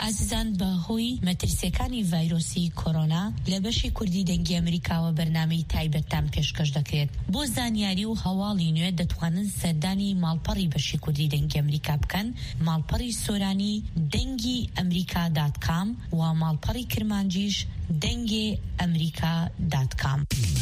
ئازیزان بەهۆی مەترسیەکانی ڤایرۆسی کۆرۆنا لە بەشی کوردی دەنگی ئەمریکاوە بەرنامەی تایبەتتان پێشکەش دەکرێت. بۆ زانیاری و هەواڵی نوێ دەتوانن سەردانی ماڵپەڕی بەشی کوردی دەنگی ئەمریکا بکەن، ماڵپەڕی سۆرانی دەنگی ئەمریکا.com و ماڵپەڕی کرمانجیش دەنگی ئەمریکا.com.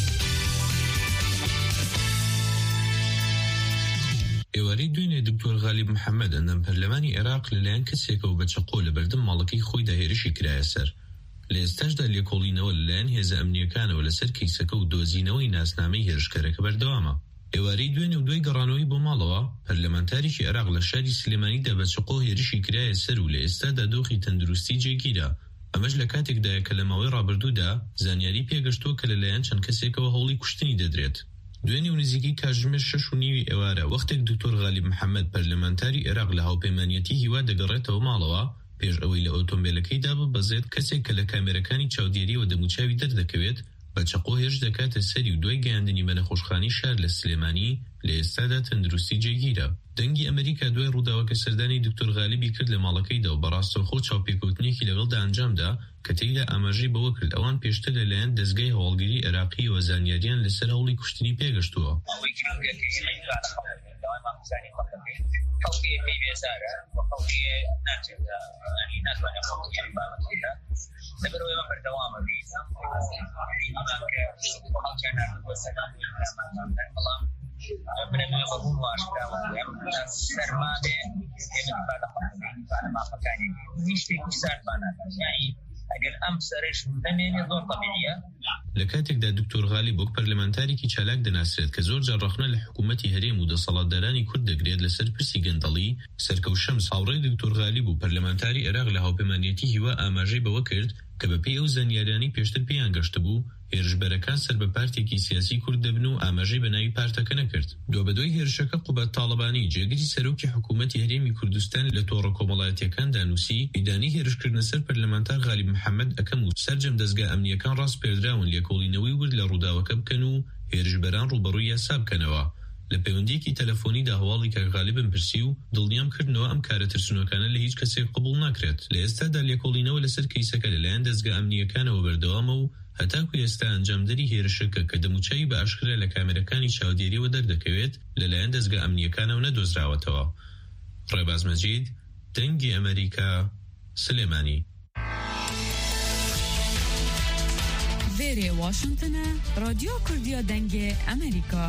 ئێوارەی دوێنێ دکتۆر غالیب محەممەد ئەندەم پەرلەمانی عێراق لەلایەن کەسێکە و بەچەقۆ لە بەردەم ماڵەکەی خۆی داهێرشی کرایە سەر. لە ئێستاشدا لێکۆڵینەوە لەلایەن هێزە ئەمنیەکانەوە لەسەر کەیسەکە و دۆزینەوەی ناسنامەی هێرشکەرەکە بەردەوامە. ئێوارەی دوێنێ و دوای گەڕانەوەی بۆ ماڵەوە پەرلەمانتاریکی عێراق لە شاری سلێمانیدا بەچەقۆ هێرشی کرایە سەر و لە ئێستادا دۆخی تەندروستی جێگیرە. ئەمەش لە کاتێکدایە کە لە ماوەی ڕابردوودا زانیاری پێگەشتووە کە لەلایەن چەند کەسێکەوە هەوڵی کوشتنی دەدرێت. دوێنێ و نزیکی کاتژمێر 6:30 ئێوارە وەختێک دکتۆر غالیب محەممەد پەرلەمانتاری عێراق لە هاوپەیمانیەتی هیوا دەگەڕێتەوە ماڵەوە، پێش ئەوەی لە ئۆتۆمبیلەکەیدا ببەزێت کەسێک کە لە کامێرەکانی چاودێریەوە دەموچاوی دەردەکەوێت بەچەقۆ هێرش دەکاتە سەری و دوای گەیاندنی بە نەخۆشخانەی شار لە سلێمانی لە ئێستادا تەندروستی جێگیرە. دەنگی ئەمریکا دوای ڕووداوەکە سەردانی دکتۆر غالیبی کرد لە ماڵەکەیدا و بەڕاستەوخۆ چاوپێکەوتنێکی لەگەڵدا ئەنجامدا کە تێیدا ئاماژەی بەوە کرد ئەوان پێشتر لەلایەن دەستگای هەواڵگیری عێراقی و زانیاریان لەسەر هەوڵی کوشتنی پێگەشتووە. لە کاتێکدا دکتۆر غالیب وەک پەرلەمانتارێکی چالاک دەناسرێت کە زۆر جار ڕەخنە لە حکوومەتی هەرێم و دەسەڵاتدارانی کورد دەگرێت لەسەر پرسی گەندەڵی، سەرکەوت شەمس هاوڕێی دکتۆر غالیب و پەرلەمانتاری عێراق لە هاوپەیمانیەتی هیوا ئاماژەی بەوە کرد کە بەپێی ئەو زانیاریانی پێشتر پێیان گەشتە بوو هێرشبەرەکان سەر بە پارتێکی سیاسی کورد دەبن و ئاماژەی بە ناوی پارتەکە نەکرد. دوابەدوای هێرشەکە قوبەت تاڵەبانی جێگیری سەرۆکی حکوومەتی هەرێمی کوردستان لە تۆڕە کۆمەڵایەتیەکاندا نووسی ئیدانی هێرشکردنە سەر پەرلەمانتار غالیب محەممەد ئەکەم و سەرجەم دەستگا ئەمنیەکان ڕاست پێدراون لێکۆڵینەوەی ورد لە ڕووداوەکە بکەن و هێرشبەران ڕوبەڕووی یاسا بکەنەوە. لە پەیوەندیەکی تەلەفۆنیدا هەواڵی کە غالیبم پرسی و دڵنیام کردنەوە ئەم کارە ترسنۆکانە لە هیچ کەسێک قبول ناکرێت. لە ئێستادا لێکۆڵینەوە لەسەر کەیسەکە لەلایەن دەستگا ئەمنیەکانەوە بەردەوامە و هەتاکو ئێستا ئەنجامدەری هێرشەکە کە دەموچایی بە ئاشکرا لە کامێرەکانی چاودێریەوە دەردەکەوێت لەلایەن دەستگا ئەمنیەکانەوە نەدۆزراوەتەوە. ڕێباز مەجید، دەنگی ئەمریکا، سلێمانی. وێرێ واشنگتنە، رادیۆ کوردیە دەنگی ئەمریکا.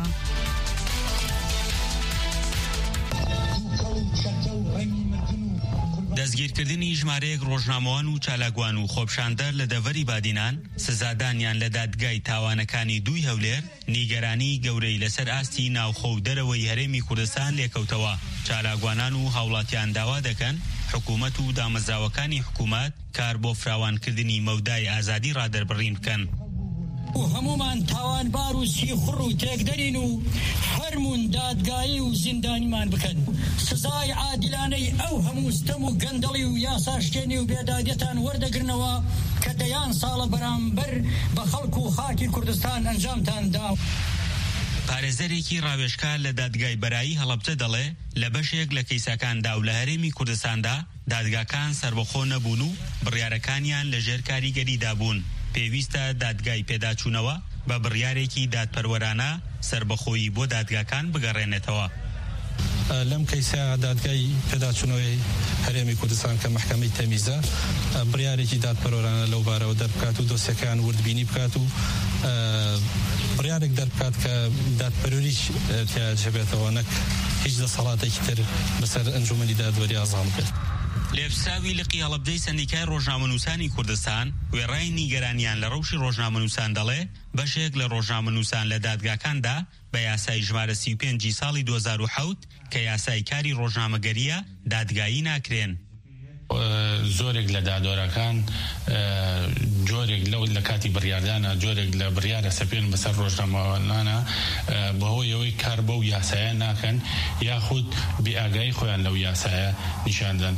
دەستگیرکردنی ژمارەیەک ڕۆژنامەوان و چالاکوان و خۆپشاندەر لە دەڤەری بادینان سزادانیان لە دادگای تاوانەکانی دووی هەولێر نیگەرانی گەورەی لەسەر ئاستی ناوخۆ و دەرەوەی هەرێمی کوردستان لێکەوتەوە. چالاکوانان و هاوڵاتیان داوا دەکەن حکوومەت و دامەزراوەکانی حکوومەت کار بۆ فراوانکردنی مەودای ئازادی ڕادەربڕین بکەن. و هەمومان تاوانبار و سیخڕ و تێکدەرین و فەرمون دادگایی و زیندانیمان بکەن. سزای عادلانەی ئەو هەموو ستەم و گەندەڵی و یاساشکێنی و بێدادیەتان وەردەگرنەوە کە دەیان ساڵە بەرامبەر بە خەڵک و خاکی کوردستان ئەنجامتان دا. پارێزەرێکی ڕاوێژکار لە دادگای بەرایی هەڵەبجە دەڵێ لە بەشێک لە کەیسەکاندا و لە هەرێمی کوردستاندا دادگاکان سەربەخۆ نەبوون و بڕیارەکانیان لە ژێر کاریگەریدا بوون. پێویستە دادگای پێداچوونەوە بە بڕیارێکی دادپەروەرانە سەربەخۆیی بۆ دادگاکان بگەڕێنێتەوە. لەم کەیسە دادگای پێداچوونەوەی هەرێمی کوردستان کە محکەمەی تەمیزە بڕیارێکی دادپەروەرانە لەو بارەوە دەربکات و دۆسیەکان وردبینی بکات و بڕیارێک دەربکات کە دادپەروەریش تیاجەبێتەوە نەک هیچ دەسەڵاتێکی تر بەسەر ئەنجومەنی دادوەری ئازاڵ بێت. لێپساوی لقی هەڵەبجەی سەندیکای ڕۆژنامەنووسانی کوردستان وێڕای نیگەرانیان لە ڕەوشی ڕۆژنامەنووسان دەڵێ بەشێک لە ڕۆژنامەنووسان لە دادگاکاندا بە یاسای ژمارە 35 ساڵی 2007 کە یاسای کاری ڕۆژنامەگەریە دادگایی ناکرێن. زۆرێک لە دادوەرەکان جۆرێک لە کاتی بڕیاردانە جۆرێک لە بڕیارە سەپێن بەسەر ڕۆژنامەوانانە بەهۆی ئەوەی کار بەو یاسایە ناکەن یاخود بێئاگایی خۆیان لەو یاسایە نیشاندن.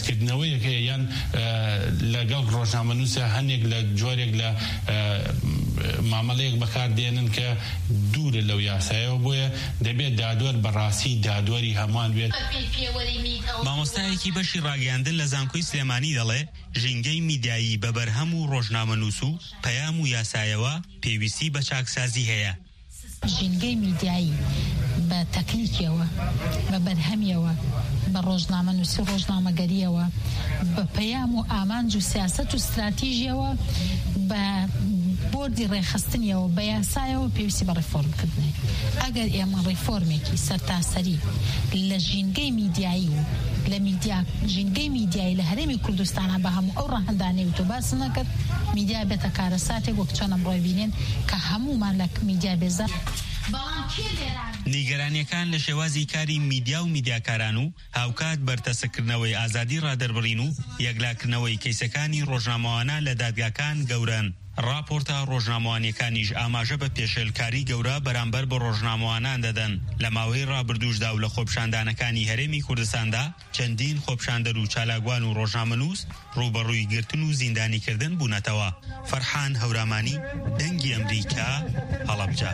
بەرتەسکردنەوەیەک یان لەگەڵ ڕۆژنامەنووسە هەندێک لە جۆرێک لە مامەڵەیەک بەکاردێنن کە دوورە لەو یاسایەوە بۆیە دەبێت دادوەر بەڕاستی دادوەری هەمان بێت. مامۆستایەکی بەشی ڕاگەاندن لە زانکۆی سلێمانی دەڵێ ژینگەی میدیایی بە بەرهەم و ڕۆژنامەنووس و پەیام و یاسایەوە پێویستی بە چاکسازی هەیە. ژینگەی میدیایی بە تەکنیکیەوە بە بەرهەمیەوە بە ڕۆژنامەنووسی ڕۆژنامەگەریەوە بە پەیام و ئامانج و سیاسەت و استراتیژیەوە بە بۆردی ڕێخستنیەوە بە یاسایەوە پێویستی بە ڕیفۆرمکردنێ. ئەگەر ئێمە ڕیفۆرمێکی سەرتاسەری لە ژینگەی میدیایی و لە ژینگەی میدیایی لە هەرێمی کوردستانە بە هەموو ئەو ڕاهەندانەی و تۆ باس نەکرد میدیا بێتە کارەساتێک وەک چۆن ئەمڕۆ بینێن کە هەموومان لە میدیا بێزار. نیگەرانیەکان لە شێوازی کاری میدیا و میدیاکاران و هاوکات بەرتەسەکردنەوەی ئازادی ڕادەربڕین و یەکلاکردنەوەی کەیسەکانی ڕۆژنامەوانە لە دادگاکان گەورەن. راپۆرتە ڕۆژنامەوانیەکانیش ئاماژە بە پێشێلکاری گەورە بەرامبەر بە ڕۆژنامەوانان دەدەن. لە ماوەی ڕابردووشدا و لە خۆپشاندانەکانی هەرێمی کوردستاندا چەندین خۆپشاندەر و چالاکوان و ڕۆژنامەنووس ڕوبەڕووی گرتن و زیندانیکردن بوونەتەوە. فەرحان هەورامانی، دەنگی ئەمریکا، هەڵەبجە.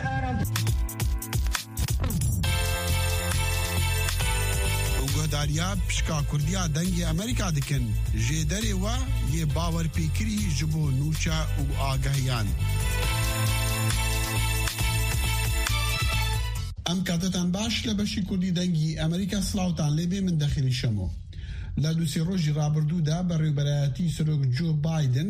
گۆداریا پشکا کوردیا دەنگی ئەمریکا دکن ژێدەرێ وە یێ باوەرپێکری ji bo nûça û agahiyan. ئەم کاتتان باش لە بەشی کوردی دەنگی ئەمریکا سڵاوتان لێبێ من دەخیلی شەمۆ. لە دووسێ ڕۆژی ڕابردوودا بەڕێوەبەرایەتی سەرۆک جۆ بایدن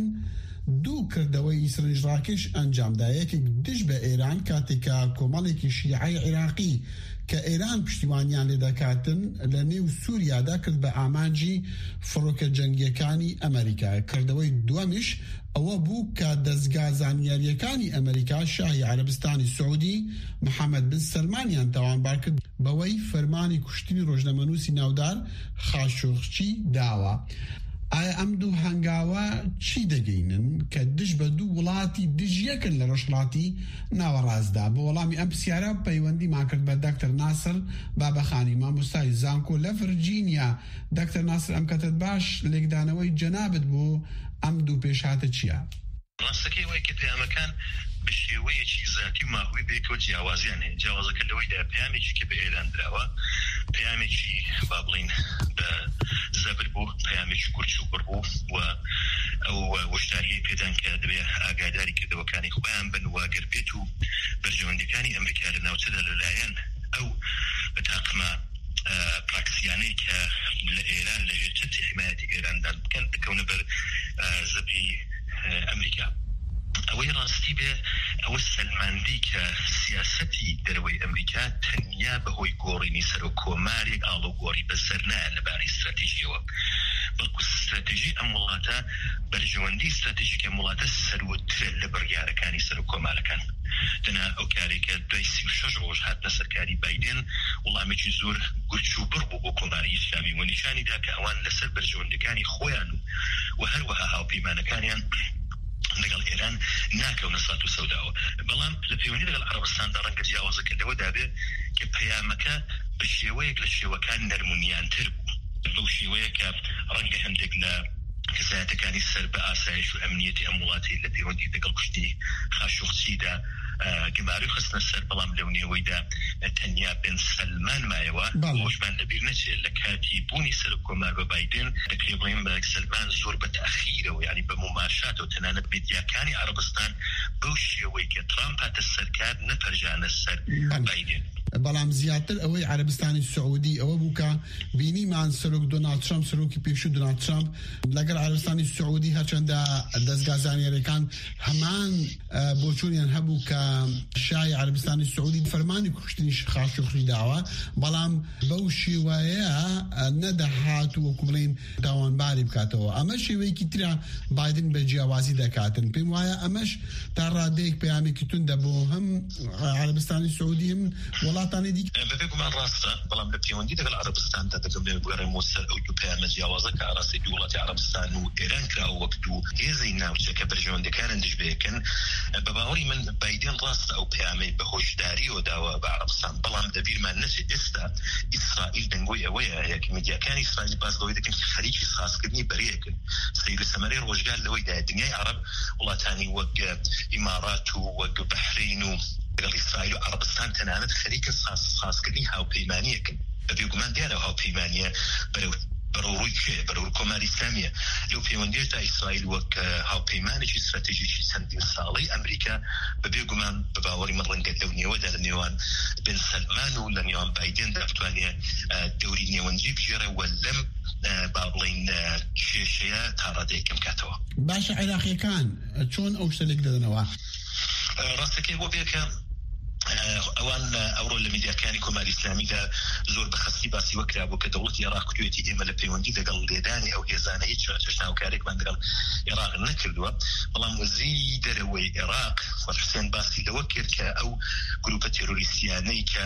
دوو کردەوەی سرنجڕاکێش ئەنجامدا. یەکێک دژ بە ئێران کاتێکە کۆمەڵێکی شیعەی عێراقی کە ئێران پشتیوانیان لێ دەکاتن لە نێو سووریادا کرد بە ئامانجی فڕۆکە جەنگیەکانی ئەمریکا. کردەوەی دووەمیش ئەوە بوو کە دەستگا زانیاریەکانی ئەمریکا شاهی عەرەبستانی سعودی محەممەد بن سەلمانیان تاوانبار کرد بەوەی فەرمانی کوشتنی ڕۆژنامەنووسی ناودار خاشۆخچی داوە. ئایا ئەم دوو هەنگاوە چی دەگەینن کە دژ بە دوو وڵاتی دژیەکن لە ڕۆژهەڵاتی ناوەڕاستدا؟ بە وەڵامی ئەم پرسیارە پەیوەندیمان کرد بە دکتەر ناسر بابەخانی مامۆستای زانکۆ لە ڤرجینیا. دکتەر ناسر ئەم کاتت باش لێکدانەوەی جەنابەت بۆ ئەم دوو پێشهاتە چییە؟ ڕاستەکەی وای کە پەیامەکان بە شێوەیەکی ذاتی و ماهوی بێکەوە جیاوازیان هەیە. جیاوازەکە لەوەیدا پەیامێکی کە بە ئێران دراوە پەیامێکی با بڵین بە زەبر بوو، پەیامێکی گورچ و بڕ بوو و ئەو وەشداریەی پێدان کە دەبێت ئاگاداری کردەوەکانی خۆیان بن واگەر بێت و بەرژەوەندەکانی ئەمریکا لە ناوچەدا لەلایەن ئەو بەتاقمە پراکسیانەی کە لە ئێران لە ژێرچەتی حمایەتی ئێراندان بکەن بکەونە بەر زەبری ئەمریکا. ئەوەی ڕاستی بێ ئەوە سەلماندی کە سیاسەتی دەرەوەی ئەمریکا تەنیا بەهۆی گۆڕینی سەر و کۆمارێک ئاڵۆگۆڕی بەسەر نایە لەبارەی استراتیژیەوە، بەڵکو استراتیژی ئەم وڵاتە بەرژەوەندی استراتیژیک ئەم وڵاتە سەروەترە لە بڕیارەکانی سەر و کۆمارەکان. دەنا ئەو کارێکە دوای 36 ڕۆژ هاتنە سەرکاری بایدن وڵامێکی زۆر گورچ و بڕ بوو بۆ کۆماری ئیسلامی و نیشانیدا کە ئەوان لەسەر بەرژەوەندەکانی خۆیان و هەروەها هاوپەیمانەکانیان لەگەڵ ئێران ناکەونە سات و سەوداوە. بەڵام لە پەیوەندی لەگەڵ عەرەبستاندا ڕەنگە جیاوازەکردەوە دابێ کە پەیامەکە بە شێوەیەک لە شێوەکان نەرمونیانتر بوو، بەو شێوەیە کە ڕەنگە هەندێک لە کەسایەتەکانی سەر بە ئاسایش و ئەمنیەتی ئەم وڵاتی لە پەیوەندی لەگەڵ کوشتنی خاشۆخچیدا گماری خستنە سەر، بەڵام لەو نێوەیدا تەنیا بن سەلمان مایەوە خۆشمان لەبیر نەچێت لە کاتی بوونی سەر کۆمار بە بایدن دەکرێ بڵێن بە سەلمان زۆر بە تەخیرەوە، یعنی بە مماشاتەوە تەنانەت میدیاکانی عەرەبستان بەو شێوەی کە ترامپ هاتە سەرکار نەپەرژانە سەر بایدن. بەڵام زیاتر ئەوەی عەرەبستانی سعودی ئەوە بوو کە بینیمان سەرۆک دۆناڵد ترامپ سەرۆکی پێشوو دۆناڵد ترامپ لەگەڵ عەرەبستانی سعودی هەرچەندە دەستگا زانیاریەکان هەمان بۆچوونیان هەبوو کە شای عەرەبستانی سعودی فەرمانی کوشتنی خاشۆخچی داوە، بەڵام بەو شێوەیە نەدەهات وەکو بڵێن داوانباری بکاتەوە. ئەمە شێوەیەکی ترە بایدن بە جیاوازی دەکاتن. پێم وایە ئەمەش تا ڕادەیەک پەیامێکی توندە بۆ هەم عەرەبستانی سعودی هم وڵاتانی دی بەبێگومان ڕاستە بەڵام لە پەیوەندی لەگەڵ عەرەبستاندا دەکەم بگەڕێمەوە سەر ئەو دوو پەیامە جیاوازە کە ئاڕاستی دوو وڵاتی عەرەبستان و ئێران کراوە وەک دوو هێزەی ناوچە کە بەرژەوەندەکانن دژبەیەکن. بە باوەڕی من بایدن ڕاستە ئەو پەیامەی بە هۆشداریەوە داوە بە عەرەبستان، بەڵام دەبیرمان نەچێت ئێستا ئیسرائیل دەنگۆی ئەوەیە یەک میدیاکانی ئیسرائیل باز لەوەی دەکەن کە خەریکی سازکردنی بەرەیەکن. سەیر و سەمەرەی ڕۆژگار لەوەیدا دنیای عەرەب وڵاتانی وەک ئیمارات و وەک بەحرین و لەگەڵ ئیسرائیل و عەرەبستان تەنانەت خەریکە سازکردنی هاوپەیمانیەکن. بەبێگومان دیارە هاوپەیمانیە بەڕۆڕووی کێ بەڕۆڕ کۆماری ئیسلامیە. لەو پەیوەندیەدا ئیسرائیل وەک هاوپەیمانێکی استراتیژیکی چەندین ساڵەی ئەمریکا بەبێگومان بە باوەڕی من ڕەنگە لەو نێوەدا لە نێوان بن سەلمان و لە نێوان بایدندا بتوانێت دەوری نێوەندی بژێڕێ و لەم با بڵین کێشەیە تا ڕادەیەکەم کاتەوە. باشە عێراقیەکان چۆن ئەو شتێک دەدەنەوە؟ ڕاستەکەی بۆ بێکە ئەوان ئەوڕۆ لە میدیاکانی کۆماری ئیسلامیدا زۆر بەخەستی باسی وەکرا بوو کە دەوڵەتی عێراق کوێتی ئێمە لە پەیوەندی لەگەڵ لێدانی ئەو هێزانە هیچ چێشناوکارێکمان لەگەڵ عێراق نەکردووە. بەڵام وەزیری دەرەوەی عێراق حوسێن باسی لەوە کرد کە ئەو گروپە تێرۆریستیانەی کە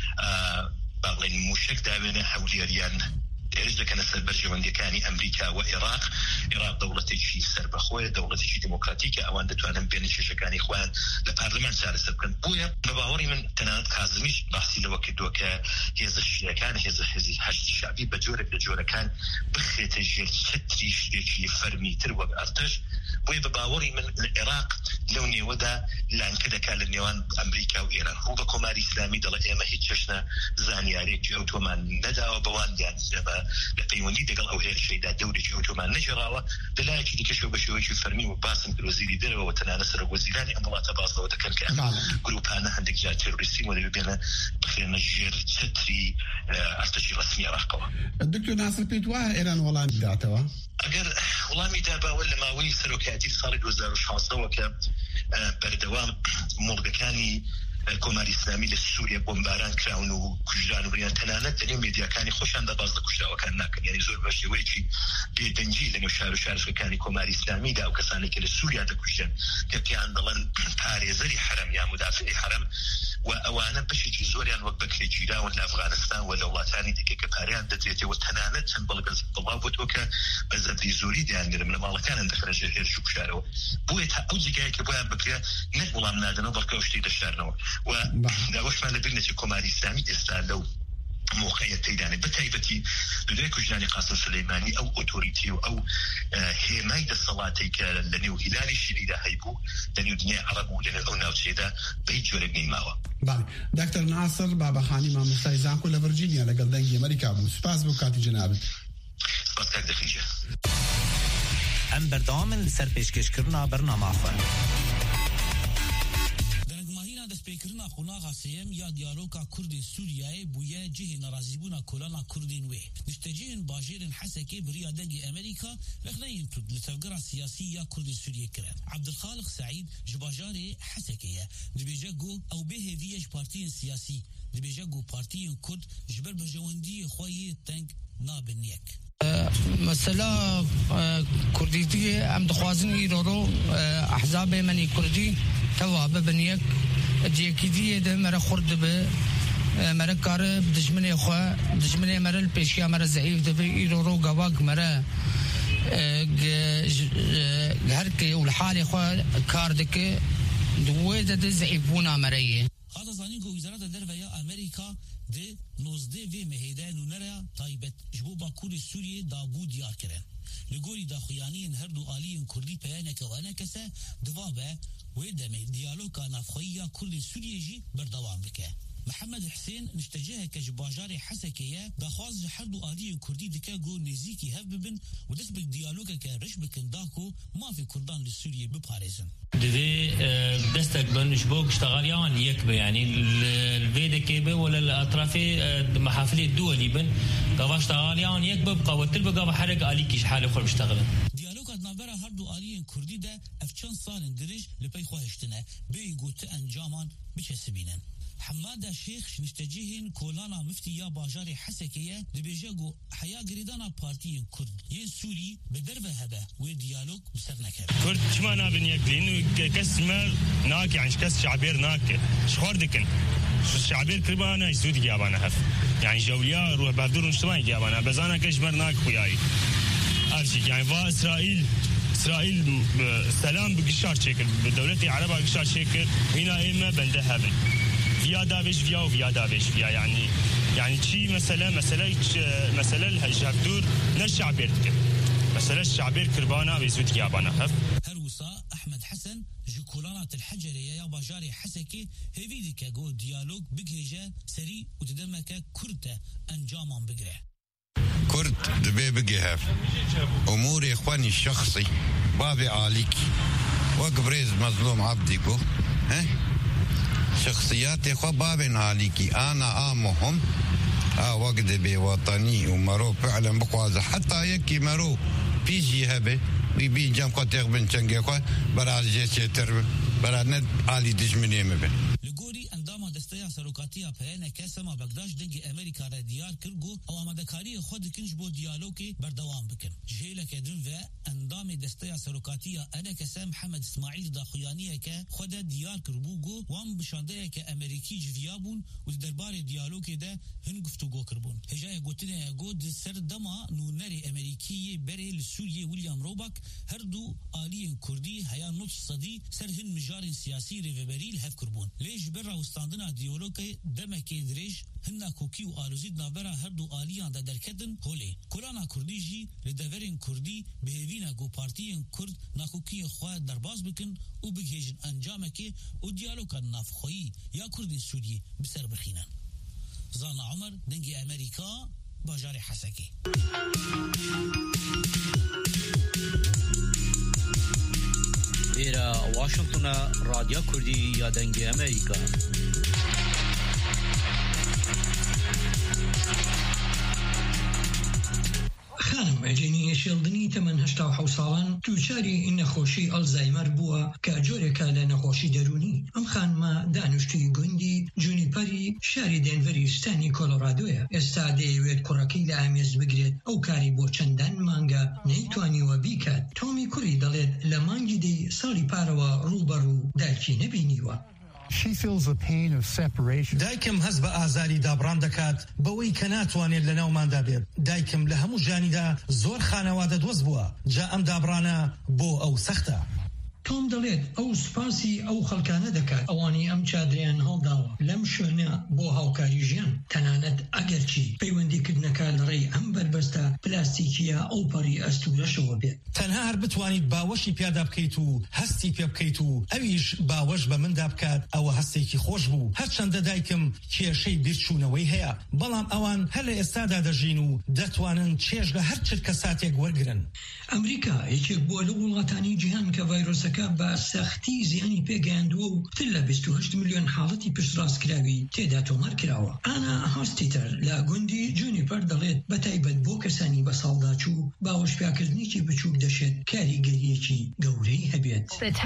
با بڵین موشک داوێنە هەولێریان دێرش دەکەنە سەر بەرژەوەندیەکانی ئەمریکا و عێراق دەوڵەتێکی سەربەخۆیە، دەوڵەتێکی دموکراتیکە، ئەوان دەتوانن بێنە کێشەکانی خۆیان لە پارلەمان چارەسەر بکەن. بۆیە بە باوەڕی من تەنانەت کازمیش باسی لەوە کردووە کە هێزە شیعەکان هێزی هەشتی شعبی بە جۆرێک لە جۆرەکان بخێتە ژێر چەتری شتێکی فەرمیتر وەک ئەرتەش. بۆیە بە باوەڕی من لە عێراق لەو نێوەدا لانکە دەکات لە نێوان ئەمریکا و ئێران. ڕوو بە کۆماری ئیسلامی دەڵێ ئێمە هیچ چەشنە زانیارێکی ئۆتۆمان نەداوە بەوانیان لە پەیوەندی دەگەڵ ئەو هێرشەیدا دەورێکی ئۆتۆمان نەژێراوە. لەلایەکی دیکەشەوە بە شێوەیەکی فەرمی و باسم کرد وەزیری دەرەوە تەنانەت سەرۆکوەزیرانی ئەم وڵاتە باس لەوە دەکەن کە گروپانە هەندێک جار تێرۆریستی وەلێ ببێنە بخێنە ژێر چەتری ئەرتەشی ڕەسمی عێراقەوە. دکتۆر ناسر پێت وایە ئێران وەڵامی داتەوە؟ ئەگەر وەڵامی داباوە لە ماوەی سەرۆکایەتی ساڵی 2016ەوە کە بەردەوام مۆڵگەکانی کۆماری ئیسلامی لە سووریا بۆمباران کراون و کوژران و بریان تەنانەت لەنێو میدیاکانی خۆشیان دەباز لە کوژراوەکان ناکەن. یعنی زۆر بە شێوەیەکی بێدەنجی لەنێو شار و شارچەکانی کۆماری ئیسلامیدا ئەو کەسانی کە لە سووریا دەکوژن کە پێیان دەڵێن پارێزەری حرەم یا مدافعی حرەم و ئەوانە بەشێکی زۆریان وەک بەکرێ گیراون لە ئەفغانستان و لە وڵاتانی دیکە کە پاریان دەدرێتەوە تەنانەت چەند بەڵاو بۆتەوە کە بە زەدری زۆری دەیانگرم لە ماڵەکانیان دەخرەژێ هێرش و کوشارەوە. بۆیە تا ئەو جێگایە کە بۆیان بکرێ نەک وەڵام نادنەوە بەڵکە ئەو شتەی دەشارنەوە و داوەشمان لەبیر نەچێت کۆماری ئیسلامی ئێستا لەو موقعیت تێدانێت بەتایبەتی دوای کوژرانی قاسم سلەیمانی ئەو ئۆتۆریتی و ئەو هێمای دەسەڵاتی کە لە نێو هیلالی شیریدا هەیبوو لە نێو دنیای عەرەب و لە ئەو ناوچەیەدا بە هیچ جۆرێک نەیماوە. باڵێ دکتۆر ناسر بابەخانی مامۆستای زانکۆ لە ڤەرجینیا لەگەڵ دەنگی ئەمریکا بوو. سوپاس بۆ کاتی جەنابەت. سوپاس کاک دەخیجە. ئەم بەردەوامن لەسەر پێشکەشکردنا بەرنامە خوێن. دەستپێکردنا قۆناغا سێم یا دیالۆگا کوردی سووریایە بوویە جێهێ نەڕازیبوونا کۆلانا کوردین وێ نیشتەجێن باژێرن حەسەکێ بڕیا دەنگی ئەمریکا رەخنەیەن تود لە تەوگەرا سیاسی یا کوردی سووریە کرد. عەبدولخالق سعید ji bajarê Hesekê dibêje got ew bê hêviye ji partiyên siyasî dibêje got partiyên Kurd ji ber bejewendiyê xwe yê teng nabin yek. مثلا كرديتي ام دخوازن يرورو احزاب مني كردي توا ببنيك ديكيدي ده مره خرد به مره کار دشمنی خو دشمنی مره پیشیا مره ضعیف ده يرورو گواگ مره هر کی والحال خو کار دک دوه ده ضعیفونا مره هذا زانينگو وزارت درفیا امریکا ده 19 و مهیده نونره تایبت جبو باکوری سوریه دابو دیار کرن لگوری داخویانین هر دو آلیین کردی پیانک و انکسه دوابه و دمه دیالوگا نافخویی کردی سوریه جی بردوام بکه. محمد حسين نشتجه كجباجاري حسكيه دخواز حردو آلي كردي دكا جو نزيكي هف ببن ودس بالديالوجا كرش بكن داكو ما في كردان للسورية بباريزن دي دستك بنشبوك اشتغاليان يكبه يعني الفيدا كيبه ولا الأطراف محافل الدولي بن قوا اشتغاليان يكبه بقوتل بقى حرق آليكيش حالي خور مشتغلن ديالوجا نابرا هردو آلي كردي ده افچان سال درج لبي خواهشتنه بيگوت انجامان بچسبينن حماده شيخ مشتجهين كولانا مفتي يا باجاري حسكيه دبيجاغو حياه قريدانا بارتي كرد ين سوري بدربه هذا وديالوج بسرنكر كرد شما نابن يقلين كسمر ناك يعني كس شعبير ناك شخوردكن شعبير كربانا يسود جابانا هف يعني جوليا روح بردور اجتماعي جابانا بزانا كشمر ناك خوياي ارشي يعني فا اسرائيل سلام بقشار شكل بدولتي عربة قشار شكل هنا إما بندها بن فيا دافش فيا وفيا دافش فيا يعني شيء مسألة الهجابدور للشعبير تكن مسألة الشعبير كربانا بيزود جابانا هف هروسا أحمد حسن جكولانات الحجرية يا باجاري حسكي هيفيديكا جو ديالوج بجهجة سري وتدمك كرته أنجامان بقره كرد دبي بقيها أموري إخواني الشخصي بابي عليك وقبريز مظلوم عبدكو شخصياتي إخوة بابي عليكي أنا آمهم وقت بوطني ومرو فعلا بقوازة حتى يكي مرو بيجي هبه ويبي جام قطيق بن چنگي إخوة برا جيسي ترب برا ند آلي دجمني مبه لگوری اندام دسته سروکاتیا پیانه کسما بغداد دنگ امریکا را دیار کرگو او آمدکاری خود کنج بو دیالوگی بردوام بکن جیل کدن و اندام دسته سروکاتیا انا کسم محمد اسماعیل داخویانی که خود دیار کربوگو وام بشانده که امریکی جویابون و دربار دیالوگی ده هن گفتگو کربون هجای گوتنه گود سر دما نونری امریکی بری لسوریه ویلیام روباک هر دو آلی کردی هیا نوت صدی سر هن مجار سیاسی ریوبریل هف کربون ليش برا وستاندنا ديالوجي دمك دريج هنا كوكي وآلوزيد نابرا هردو آليان دا دركدن هولي كولانا كرديجي لدفرين كردي بهيفينا جو بارتيين كرد ناكوكي خواد درباز بكن وبجهجن أنجامك وديالوجا نافخوي يا كردي سوري بسر بخينا زانا عمر دنجي أمريكا باجاري حسكي إلى واشنطن راديو كردي يا دنجي أمريكا خانم ئەجێنی شێڵدنی تەمەن 1970 ساڵان تووچاری نەخۆشی ئەلزایمەر بووە کە جۆرێکە لە نەخۆشی دەرونی ئەم خانمە دانیشتووی گوندی جونیپەری شاری دێنڤەری ستانی کۆلۆرادۆیە ئێستا دەیەوێت کوڕەکەی لە ئامێز بگرێت ئەو کاری بۆ چەندان مانگە نەیتوانیوە بیکات تۆمی کوڕی دەڵێت لە مانگی دەی ساڵی پارەوە ڕووبەڕوو دایکی نەبینیوە She feels the pain of separation. دایکم هەز بە ئازاری دابڕان دەکات بەوەی کە ناتوانێت لە ناوماندا بێت. دایکم لە هەموو ژانیدا زۆر خانەوادە دۆست بووە. جا ئەم دابڕانە بۆ ئەو سەختە. تۆم دەڵێت ئەو سوپاسی ئەو خەڵکانە دەکات ئەوانی ئەم چادریان هەڵداوە لەم شوێنە بۆ هاوکاری ژیان تەنانەت ئەگەرچی پەیوەندیکردنەکە لەڕێی ئەم بربەستە پلاستیکیە ئەو پەڕی ئەستورەشەوە بێت تەنها هەر بتوانیت باوەشی پیادا بکەیت و هەستی پێ بکەیت و ئەویش باوەش بە مندا بکات ئەوە هەستێکی خۆش بوو هەرچەندە دایکم کێشەی بیرچوونەوەی هەیە بەڵام ئەوان هەر لە ئێستادا دەژین و دەتوانن چێژ لە هەر چرکە ساتێک وەرگرن ئەمریکا یەکێک بووە لە وڵاتانی جیهان کە ڤایرۆسەکە بە سەختی زیانی پێگەیاندووە و تر لە 28 ملیۆن حاڵەتی پشتڕاستکراوی تێدا تۆمار کراوە ئانا هاستیتەر لە گوندی جونیپەر دەڵێت بەتایبەت بۆ کەسانی بە ساڵدا چوو باوەشپیاکردنێکی بچووک دەشێت کاریگەریەکی گەورەی هەبێت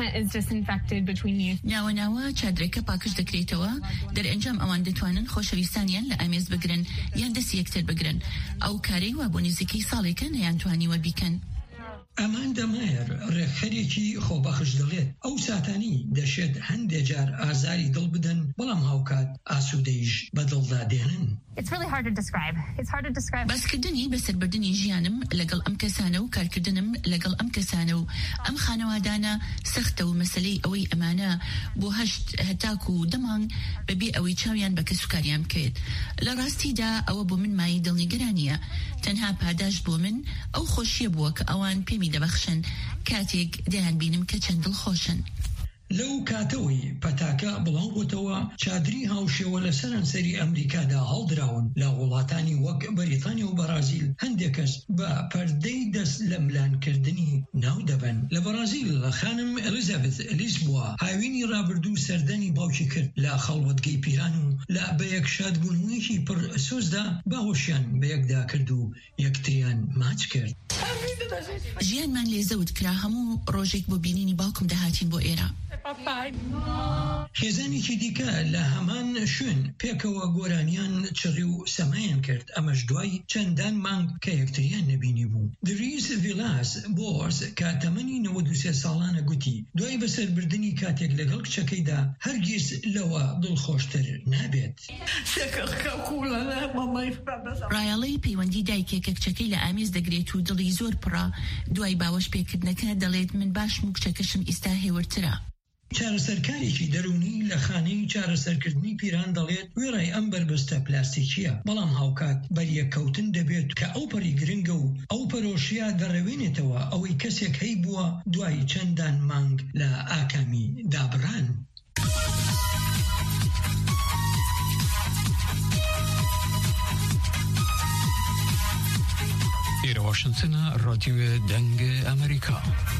ناوەناوە چادرێکە پاکش دەکرێتەوە دەرئەنجام ئەوان دەتوانن خۆشەویستانیان لە ئامێز بگرن یان دەستی یەکتر بگرن ئەو کارەی وا بۆ نزیکەی ساڵێکە نەیانتوانیوە بیکەن ئەماندا مایر ڕێکخەرێکی خۆبەخش دەڵێت ئەو ساتانی دەشێت هەندێک جار ئازاری دڵ بدەن بەڵام هاوکات ئاسوودەیش بە دڵدا دێنن باسکردنی بەسەربردنی ژیانم لەگەڵ ئەم کەسانە و کارکردنم لەگەڵ ئەم کەسانە و ئەم خانەوادانە سەختە و مەسەلەی ئەوەی ئەمانە بۆ هەشت هەتاک و دەمانگ بەبێ ئەوەی چاویان بە کەسوکاریان بکەیت لە ڕاستیدا ئەوە بۆ من مای دڵنیگەرانیە تەنها پاداش بۆ من ئەو خۆشیە بووە کە ئەوان پێمی دەبەخشن کاتێک دەیان بینم کە چەند دڵخۆشن لەو کاتەوەی پەتاکە بڵاو بووتەوە چادری هاوشێوە لە سەرانسەری ئەمریکادا هەڵدراون لە وڵاتانی وەک بەریتانیا و بەرازیل هەندێک هەندێکەس بە پەردەی دەست لە ملانکردنی ناو دەبن. لە بەرازیل خانم ئەلیزابێت لیسبوا هاوینی ڕابردوو سەردەنی باوکی کرد لە خەڵوەتگەی پیران و لە بە یەک شادبوونەوەیەکی پڕ سۆزدا باوەشیان بە یەکدا کرد و یەکتریان ماچ کرد. ژیانمان لێزەوت کرا هەموو ڕۆژێک بۆ بینینی باوکم دەهاتین بۆ ئێرە. خێزانێکی دیکە لە هەمان شوێن پێکەوە گۆرانیان چڕی و سەمایان کرد، ئەمەش دوای چەندان مانگ کە یەکتریان نەبینی بوو. دریس ڤیلاس بۆرس کە تەمەنی 93 ساڵانە گوتی دوای بەسەربردننی کاتێک لەگەڵ کچەکەیدا هەرگیز لەوە دڵخۆشتر نابێت. ڕایەڵەی پەیوەندی دایکێکە کچەکەی لە ئامێز دەگرێت و دڵی زۆر پڕە دوای باوەش پێکردنەکە دەڵێت من باشم و کچەکەشم ئێستا هێورترە. چارەسەرکارێکی دەرونی لە خانەی چارەسەرکردنی پیران دەڵێت وێڕای ئەم بربەستە پلاستیکیە، بەڵام هاوکات بەریەکەوتن دەبێت کە ئەو پەری گرنگە و ئەو پەرۆشیە دەڕەوێنێتەوە ئەوەی کەسێک هەی بووە دوای چەندان مانگ لە ئاکامی دابڕان. ئێرە واشنتنە ڕادیۆ دەنگە ئەمریکا.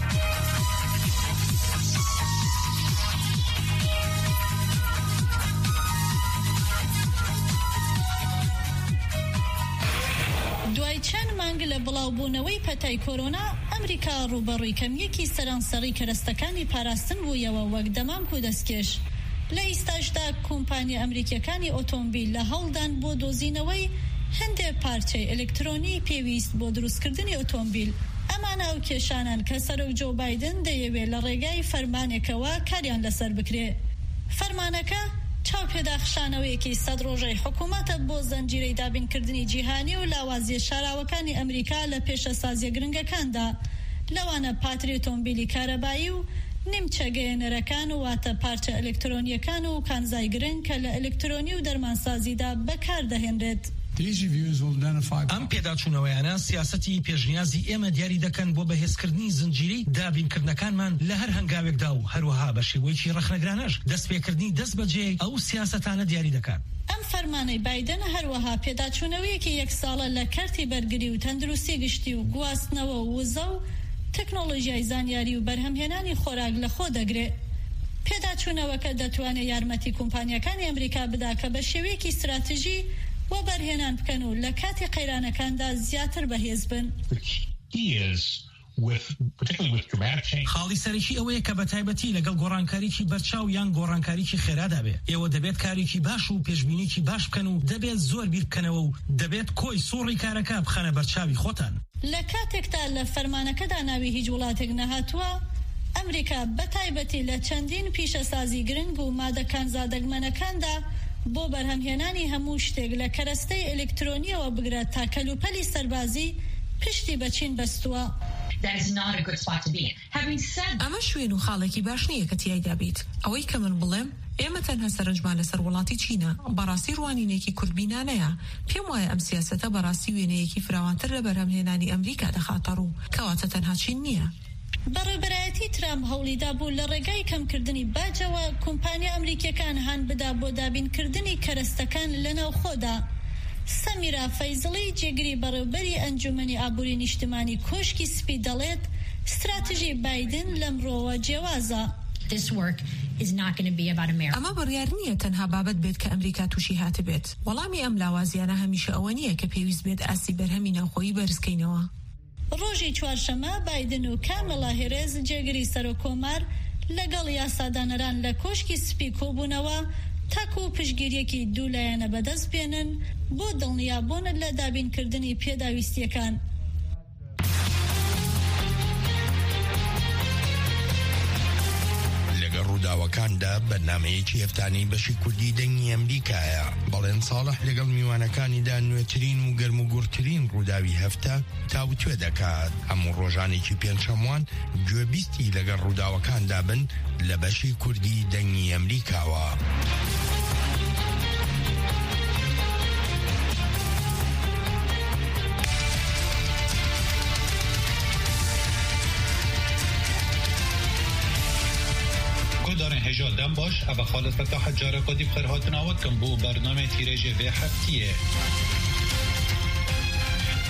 دوای چەند مانگ لە بڵاوبوونەوەی پەتای کۆرۆنا، ئەمریکا ڕوبەڕووی کەمیەکی سەرانسەری کەرەستەکانی پاراستن بوویەوە وەک دەمامک و دەستکێش. لە ئیستاشدا کۆمپانیا ئەمریکیەکانی ئۆتۆمبیل لە هەڵدان بۆ دۆزینەوەی هەندێک پارچەی ئەلکترۆنی پێویست بۆ دروستکردنی ئۆتۆمبیل. ئەمانە ئەو کێشانن کە سەرۆک جۆ بایدن دەیەوێت لە ڕێگای فەرمانێکەوە کاریان لەسەر بکرێ. فەرمانەکە چاوپێداخشانەوەیەکی 100 ڕۆژەی حکوومەتە بۆ زەنجیرەی دابینکردنی جیهانی و لاوازیە شاراوەکانی ئەمریکا لە پێشەسازیە گرنگەکاندا، لەوانە پاتری ئۆتۆمبیلی کارەبایی و نیمچە گەیەنەرەکان و واتە پارچە ئەلکترۆنیەکان و کانزای گرنگ کە لە ئەلکترۆنی و دەرمانسازیدا بەکاردەهێنرێت. ئەم پێداچوونەوەیانە سیاسەتی پێشنیازی ئێمە دیاری دەکەن بۆ بەهێزکردنی زنجیرەی دابینکردنەکانمان لە هەر هەنگاوێکدا و هەروەها بە شێوەیەکی ڕەخنەگرانەش دەستپێکردنی دەست بەجێ ئەو سیاسەتانە دیاری دەکات. ئەم فەرمانەی بایدن هەروەها پێداچوونەوەیەکی 1 ساڵە لە کارتی بەرگری و تەندروستی گشتی و گواستنەوە و وزە و تەکنۆلۆژیای زانیاری و بەرهەمهێنانی خۆراک لە خۆ دەگرێت. پێداچوونەوەکە دەتوانێت یارمەتی کۆمپانیەکانی ئەمریکا بدا کە بە شێوەیەکی استراتیژی و بەرهێنان بکەن و لە کاتی قەیرانەکاندا زیاتر بەهێز بن. خاڵی سەرەکی ئەوەیە کە بە تایبەتی لەگەڵ گۆڕانکاریکی بەرچاو یان گۆڕانکاریکی خێرادا بێ. ئێوە دەبێت کارێکی باش و پێشبینیکی باش بکەن و دەبێت زۆر بیر بکەنەوە و دەبێت کۆی سوڕی کارەکە بخەنە بەرچاوی خۆتان. لە کاتێکدا لە فەرمانەکەدا ناوی هیچ وڵاتێک نەهاتووە، ئەمریکا بە تایبەتی لە چەندین پیشەسازی گرنگ و مادەکان زادەگمەنەکاندا بۆ بەرهەمهێنانی هەموو شتێک لە کەرەستەی ئەلکترۆنیەوە بگرێت تا کەلوپەلی سەربازی پشتی بەچین بەستووە. ئەمە شوێن و خاڵێکی باش نییە کە تیایدا بیت. ئەوەی کە من بڵێم ئێمە تەنها سەرنجمان لەسەر وڵاتی چینە، بەڕاستی ڕوانینێکی کورتبینانەیە. پێم وایە ئەم سیاسەتە بەڕاستی وێنەیەکی فراوانتر لە بەرهەمهێنانی ئەمریکا دەخاتە ڕوو، کەواتە تەنها چین نییە. بەڕێبەرایەتی ترامپ هەوڵیدا بوو لە ڕێگای کەمکردنی باجەوە کۆمپانیا ئەمریکیەکان هان بدا بۆ دابینکردنی کەرەستەکان لەناو خۆدا. سەمیرا فەیزڵی جێگری بەڕێوەبەری ئەنجومەنی ئابووری نیشتمانی کۆشکی سپی دەڵێت استراتیژی بایدن لەمڕۆوە جیاوازە. ئەمە بڕیار نییە تەنها بابەت بێت کە ئەمریکا تووشی هاتبێت. وەڵامی ئەم لاوازیانە هەمیشە ئەوە نییە کە پێویست بێت ئاسی بەرهەمی ناوخۆیی بەرزکەینەوە. ڕۆژی چوارشەمە بایدن و کامەلا هێرێز جێگری سەرۆکۆمار لەگەڵ یاسادانەران لە کۆشکی سپی کۆبوونەوە تاکو و پشگیریەکی دوولایەنە بەدەست بێنن بۆ دڵنیابوون لە دابینکردنی پێداویستیەکان. ڕووداوەکاندا بەرنامەیەکی هەفتانەی بەشی کوردی دەنگی ئەمریکایە. بەڵێن ساڵح لەگەڵ میوانەکانیدا نوێترین و گەرم و گورترین ڕووداوی هەفتە تاوتوێ دەکات. هەموو ڕۆژانێکی پێنجشەموان گوێبیستی لەگەڵ ڕووداوەکاندا بن لە بەشی کوردی دەنگی ئەمریکاوە. دارن هجال دم باش ابا خالد فتح جاره قدی بخیر هاتن آواد کن بو برنامه تیرژ و هفتیه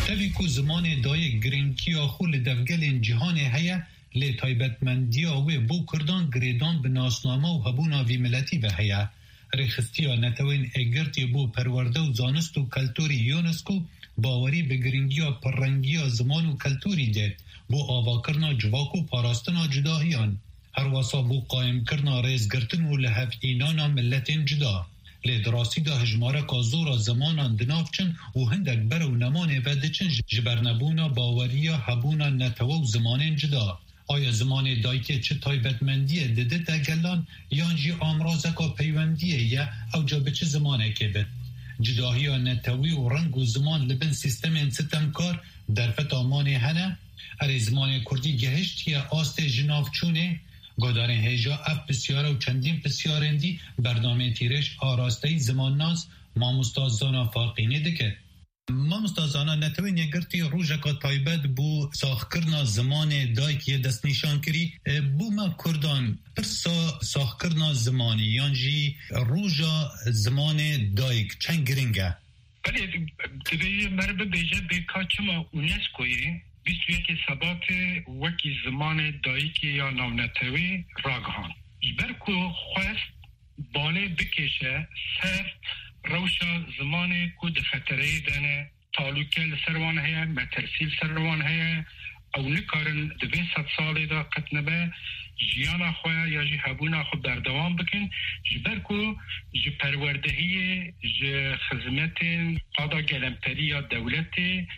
تبی کو زمان دای گرینکیا خول دفگل جهان هیا لی تایبتمندیا و بو کردان گریدان به ناسنامه و هبونا وی ملتی به هیا رخستیا نتوین اگرتی بو پرورده و زانست و کلتوری یونسکو باوری به گرینگیا پررنگیا زمان و کلتوری ده بو آواکرنا جواکو پاراستنا جداهیان هر واسا بو قائم کرنا ریزگرتن و لحف اینانا ملتین جدا لی دراسی دا هجماره که زورا زمانان دنافچن و هندک برو نمان ودچن جبرنبونا باوریا هبونا نتو و زمانین جدا آیا زمان دایکه چه تایبتمندیه دده دگلان یانجی آمرازکا پیوندیه یا او جا به چه زمانه که بد جداهی و نتوی و رنگ و زمان لبن سیستم ستمکار در فتامانه هنه اره زمان کردی گهشت یا آست جناف چونه گادارین هیجا اف بسیاره و چندین بسیارندی برنامه تیرش آراسته زمان ناز ماموستازانا فاقینه دکه ماموستازانا نتوین یگرتی روژکا تایبت بو ساخکرنا زمان دایک یه دست نیشان کری بو ما کردان پرسا ساخکرنا زمانی یانجی روژا زمان دایک چند گرنگه؟ بله تبیه مربع بیجه بیکاچما اونسکوی 21 سبات وکی زمان دایکی یا نونتوی راگهان ایبرکو خواست باله بکشه سر روشا زمان کود خطره دانه تالوکل سروان هیا مترسیل سروان هیا او نکارن 200 ساله دا قطنبه جیانا خواه یا جی حبونا خود در دوام بکن جبرکو جی پروردهی جی خزمت قادا گلمپری یا دولت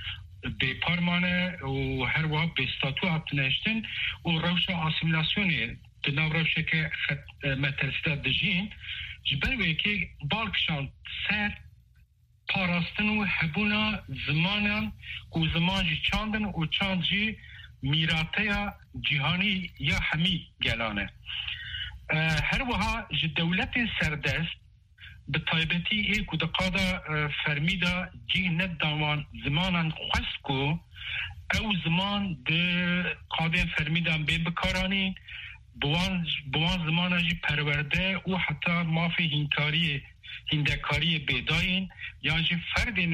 به پارمانه و هر وقت به استاتو ابتنشتن و روش آسیمیلاسیونه دناو روش که مترسیده دجین جبروی که بالکشان سر پاراستن و حبونا زمانن و زمان جی چاندن و چاند جی میراته جهانی یا همی گلانه هر وها جی دولت سردست به طایبتی ایک و دقادا فرمیدا جی ندوان زمانان خواست کو او زمان ده قادین فرمیدان بین بکارانی بوان زمان جی پرورده و حتی مافی هندکاری بیداین یا جی فردین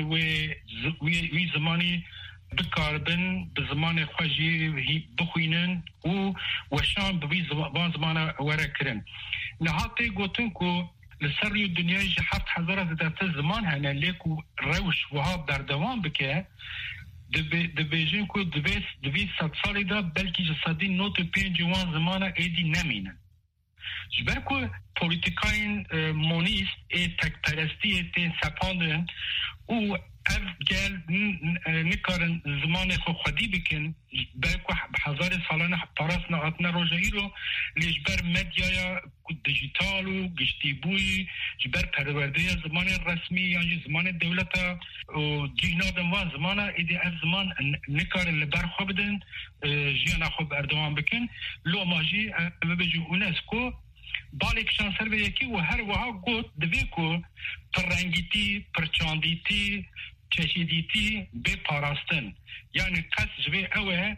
وی زمانی بکاربن به زمان خواجی بخوینن و وشان به زمان وره کرن نهاتی گوتن که لسری دنیای جی 7000 زدت زمان هنه لیکو روش وها در دوام بکه دبیجن که 200 سالی دا بلکی جسادی نوت 5 جوان زمان ایدی نمینن جبر که پولیتیکاین مونیست تک پرستی سپاندن و اف گل نکارن زمان خودی بکن بلکه 1000 سالانه پاراس نهاتنا روژایی رو لیجبر مدیایا دیجیتال و گشتی بوی جبر پرورده زمان رسمی یا زمان دولتا و جهنادن وان زمان ایدی اف زمان نکارن لبر خواه بدن جیانا خواه بردوان بکن لو ماجی بجو اونسکو بالک شانسر به یکی و هر وها گوت دوی که پررنگیتی پرچاندیتی چشیدیتی به پاراستن یعنی قصد جوی اوه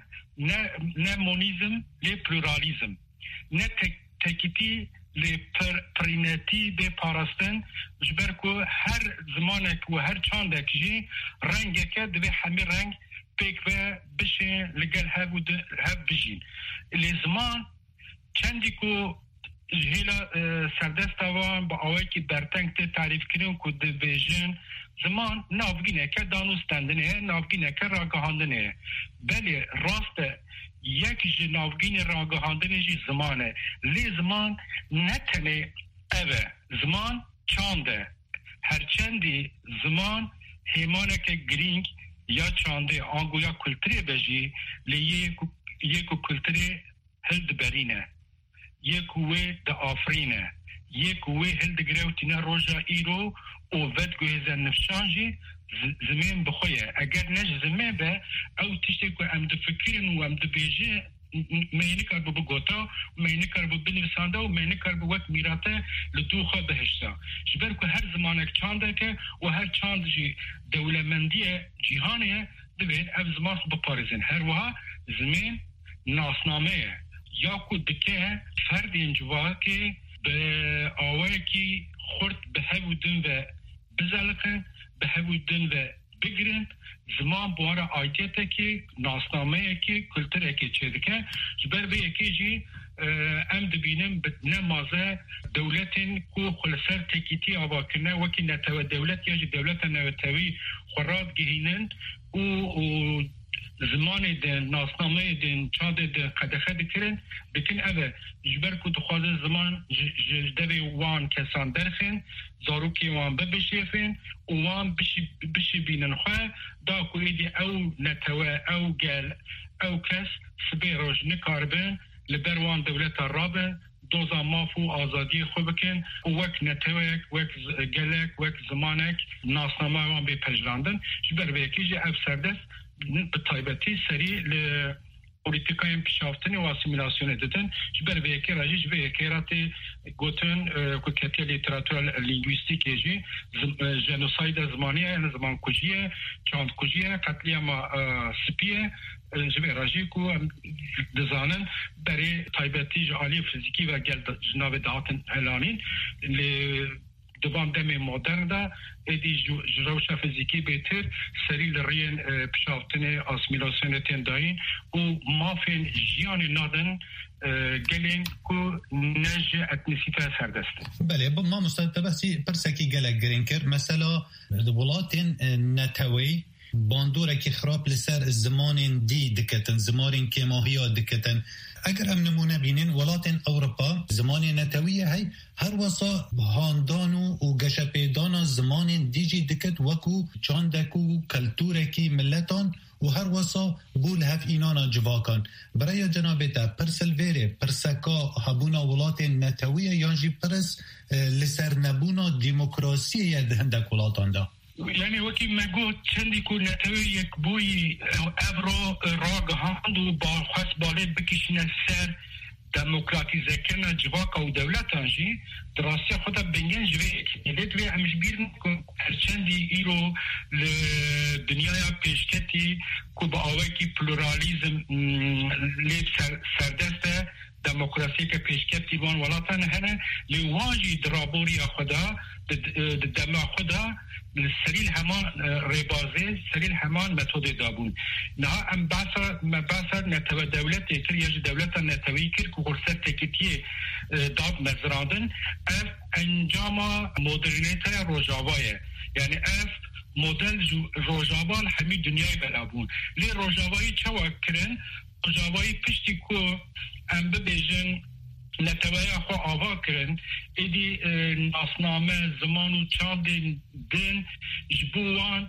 نه مونیزم لی پلورالیزم نه تکیتی لی پرینتی به پاراستن جبر که هر زمانک و هر چاندک جی رنگ که دوی همه رنگ پیک و بشه لگل هف بجین لی زمان چندی که هیلا سردست آوان با آوائی که برتنگ ته تعریف کنیم که دویژن زمان نافگینه که دانستندنه نافگینه که راگهاندنه بلی راست یک جی نافگین راگهاندنه جی زمانه لی زمان نتنه اوه زمان چانده هرچندی زمان هیمانه که گرینگ یا چانده آنگو یا کلتری بجی لی یک کلتری هلد برینه یک وی د آفرینه یک وی هلدگره و تینا روژا ایرو او ودگوه زن نفشانجی زمین بخویه اگر نش زمین به او تشتی که ام ده فکرین و ام ده بیجه مینی کار بو بگوتا مینی کار بو بنویسانده و مینی کار بو وقت میراته لدوخه بهشتا جبر که هر زمانک چانده که و هر چاند جی دولمندی جیهانه دوید اف زمان بپارزین هر وها زمین ناسنامه یا کو دکه فرد اینجوا که به آوه کی خورد به هودن و بزلقن به هودن و بگرن زمان بواره آیدیت که ناسنامه که کلتر که چه دکه جبر به یکی جی ام دبینم نمازه دولتین کو خلصر تکیتی آوا کنه وکی نتوه دولت یا جی دولت نوتوی خوراد گهینند و زمان دن ناسنامه دن چاده دن قدخه دکرن بکن اوه جبر کو دخوازه زمان جدوی وان کسان درخن زاروکی وان ببشیفن وان بشی بینن خواه دا کو ایدی او نتوه او گل او کس سبی روش نکاربن لبروان دولت رابن دوزا مافو آزادی خو بکن وک نتوک وک گلک وک زمانک ناسنامه وان بی پجراندن جبر بیکیجی اف سردست به تایبتی سری پولیتیکای پیشافتنی و اسیمیلاسیون دادن جبر به یکی راجی جبر یکی راتی گوتن کوکتی لیتراتور لینگویستیکی جی جنوساید زمانیه یعنی زمان کجیه چاند کجیه قتلیام سپیه جبر راجی کو دزانن برای تایبتی جعالی فیزیکی و گل جناب دهاتن هلانین دوام دم مدرن دا ایدی جروش فیزیکی بهتر سری لرین پیشافتن اسیمیلاسیون تنداین و مافین جیان نادن گلین کو نج اتنیسیته سردسته. بله ما مستعد بسی پرسکی گلک گرینکر مثلا دولاتین نتوی باندوره که خراب لسر زمان دی دکتن زمان که ماهیا دکتن اگر ام نمونه بینین ولاتن اروپا زمان نتویه هی هر واسا هاندانو و گشپیدانا زمان دیجی دکت وکو چاندکو کلتورکی ملتان و هر واسا بول هف اینانا جواکان برای جناب تا پرسل ویره پرسکا هبونا ولاتن نتویه یانجی پرس لسر نبونا دیموکراسی دهندک ولاتان دا یعنی وکی مگو چندی کو نتوی یک بوی افرو راگهاند و با خواست بالید بکشینه سر دموکراتیزه کرنا جواکا و دولتانجی دراستی خدا بینگن جوی اکیلیت وی همش بیرن که هرچندی ایرو لدنیای پیشکتی که با آوه کی پلورالیزم لیب سردسته دموکراسی که پیشکتی بان ولاتان هنه لیواجی درابوری خدا دم خدا سریل همان ریبازه سریل همان متد دابون نه ام بحث نتوه دولت کر یا دولت نتوی کر که فرصت تکیتی داد مزرادن اف انجام مدرنیته روجاوایه یعنی اف مدل روجاوا همین دنیای بلابون لی روجاوایی چوا کرن روجاوایی پشتی که ام ببیجن نتوای خو آوا کرن ایدی ناسنامه زمان و چاند دن جبوان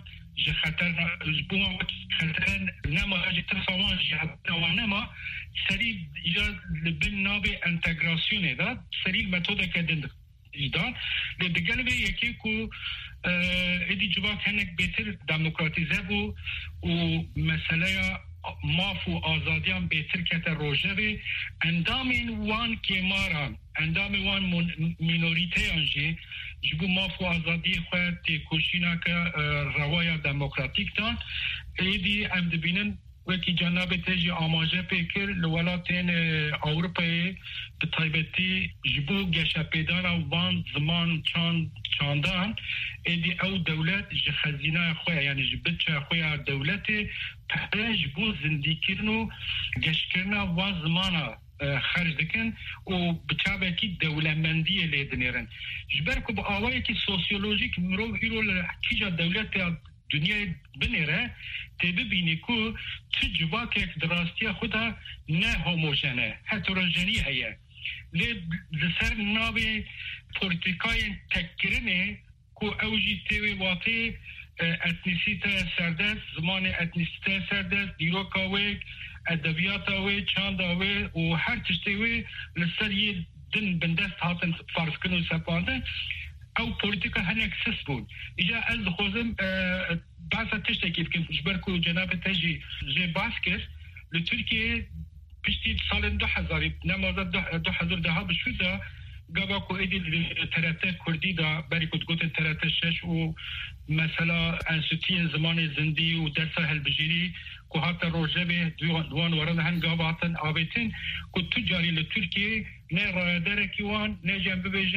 جبوان خطرن نما اجی ترسوان جهتوان نما سری ایجاد لبن ناب انتگراسیونه دا سری متوده کدن ایدان لدگل به یکی که ایدی جواک هنک بهتر دموکراتیزه بو و مسئله ماف و آزادیان بهتر کت روژه به اندامین وان کماران اندام وان مینوریته انجی جبو ماف و آزادی خواهد تیکوشینا که روای دموکراتیک دان ایدی ام دبینن وکی جناب تجی آماجه پیکر لولاتین اوروپای به تایبتی جبو گشه پیدان وان زمان چاندان ایدی او دولت جه خزینه خواه یعنی جبتچه خواه دولت پهش بو زندگی کرنو گشت کرنا وان زمانا خرج دکن و بچابه کی دولتمندی لیدنیرن جبر که با آوایی که سوسیولوژیک مرو ایرو کیجا دولت دنیای بنیره تی ببینی که چه جواک یک دراستی خدا نه هوموژنه هتروژنی هیه لی لسر ناوی پولیتیکای تکرنه که اوجی تیوی واقعی اتنیسیته سردست زمان اتنیسیته سردست دیروکاوی ادبیاتاوی چانداوی و هر تشتیوی لسر یه دن بندست هاتن فرض کنو سپانده او پولیتیکا هنک سس بود ایجا از خوزم بعضا تشتکی بکن جبرکو جناب تجی جه باس کس لترکیه پشتی سال 2000 نمازد 2010 بشوده گابا کو ایدی ترته کردی دا بری کد گوتن ترته شش و مثلا انسوتین زمان زندی و درس هلبجیری که حتی روژه به دوان ورد هن گابا حتی آبیتین که تجاری لترکیه نه رایداره کیوان نه جنب بیجن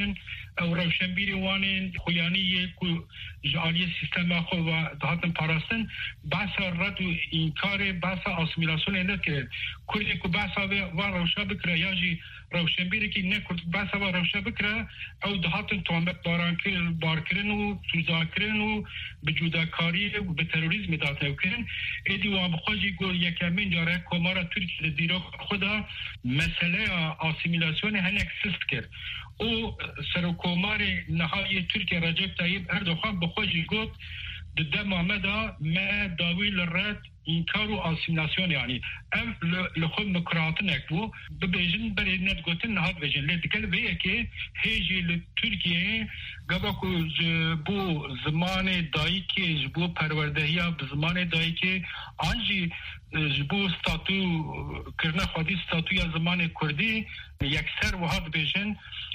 او روشنبیری وان خویانی کو جالی سیستم خو و دهاتن پاراستن بحث رد و انکار بحث اسیمیلاسیون نکرد کلی کو بحث و روشا بکره یاجی روشنبیری که نکرد بحث و روشا بکره او دهاتن توامت بارکرن و سوزاکرن و بجوداکاری و به تروریسم داده کردن ایدی و بخواجی گو یکمین جاره کمارا ترکیه دیرو خدا مسئله اسیمیلاسیون هنک سست کرد او سرکومار نهایی ترکیه رجب طیب اردوغان بخواجی گفت ده محمدا ما داوی لرد انکار و اسیمیلاسیون یعنی ام لخود مکراتن اکبو ببیجن بری ند گوتن نهاد بجن لیدگل ویه که هیجی لترکیه گبا کو بو زمان دایی که جبو پروردهی زمان دایی که آنجی جبو ستاتو کرنا خودی ستاتو یا زمان کردی یکسر وحاد بجن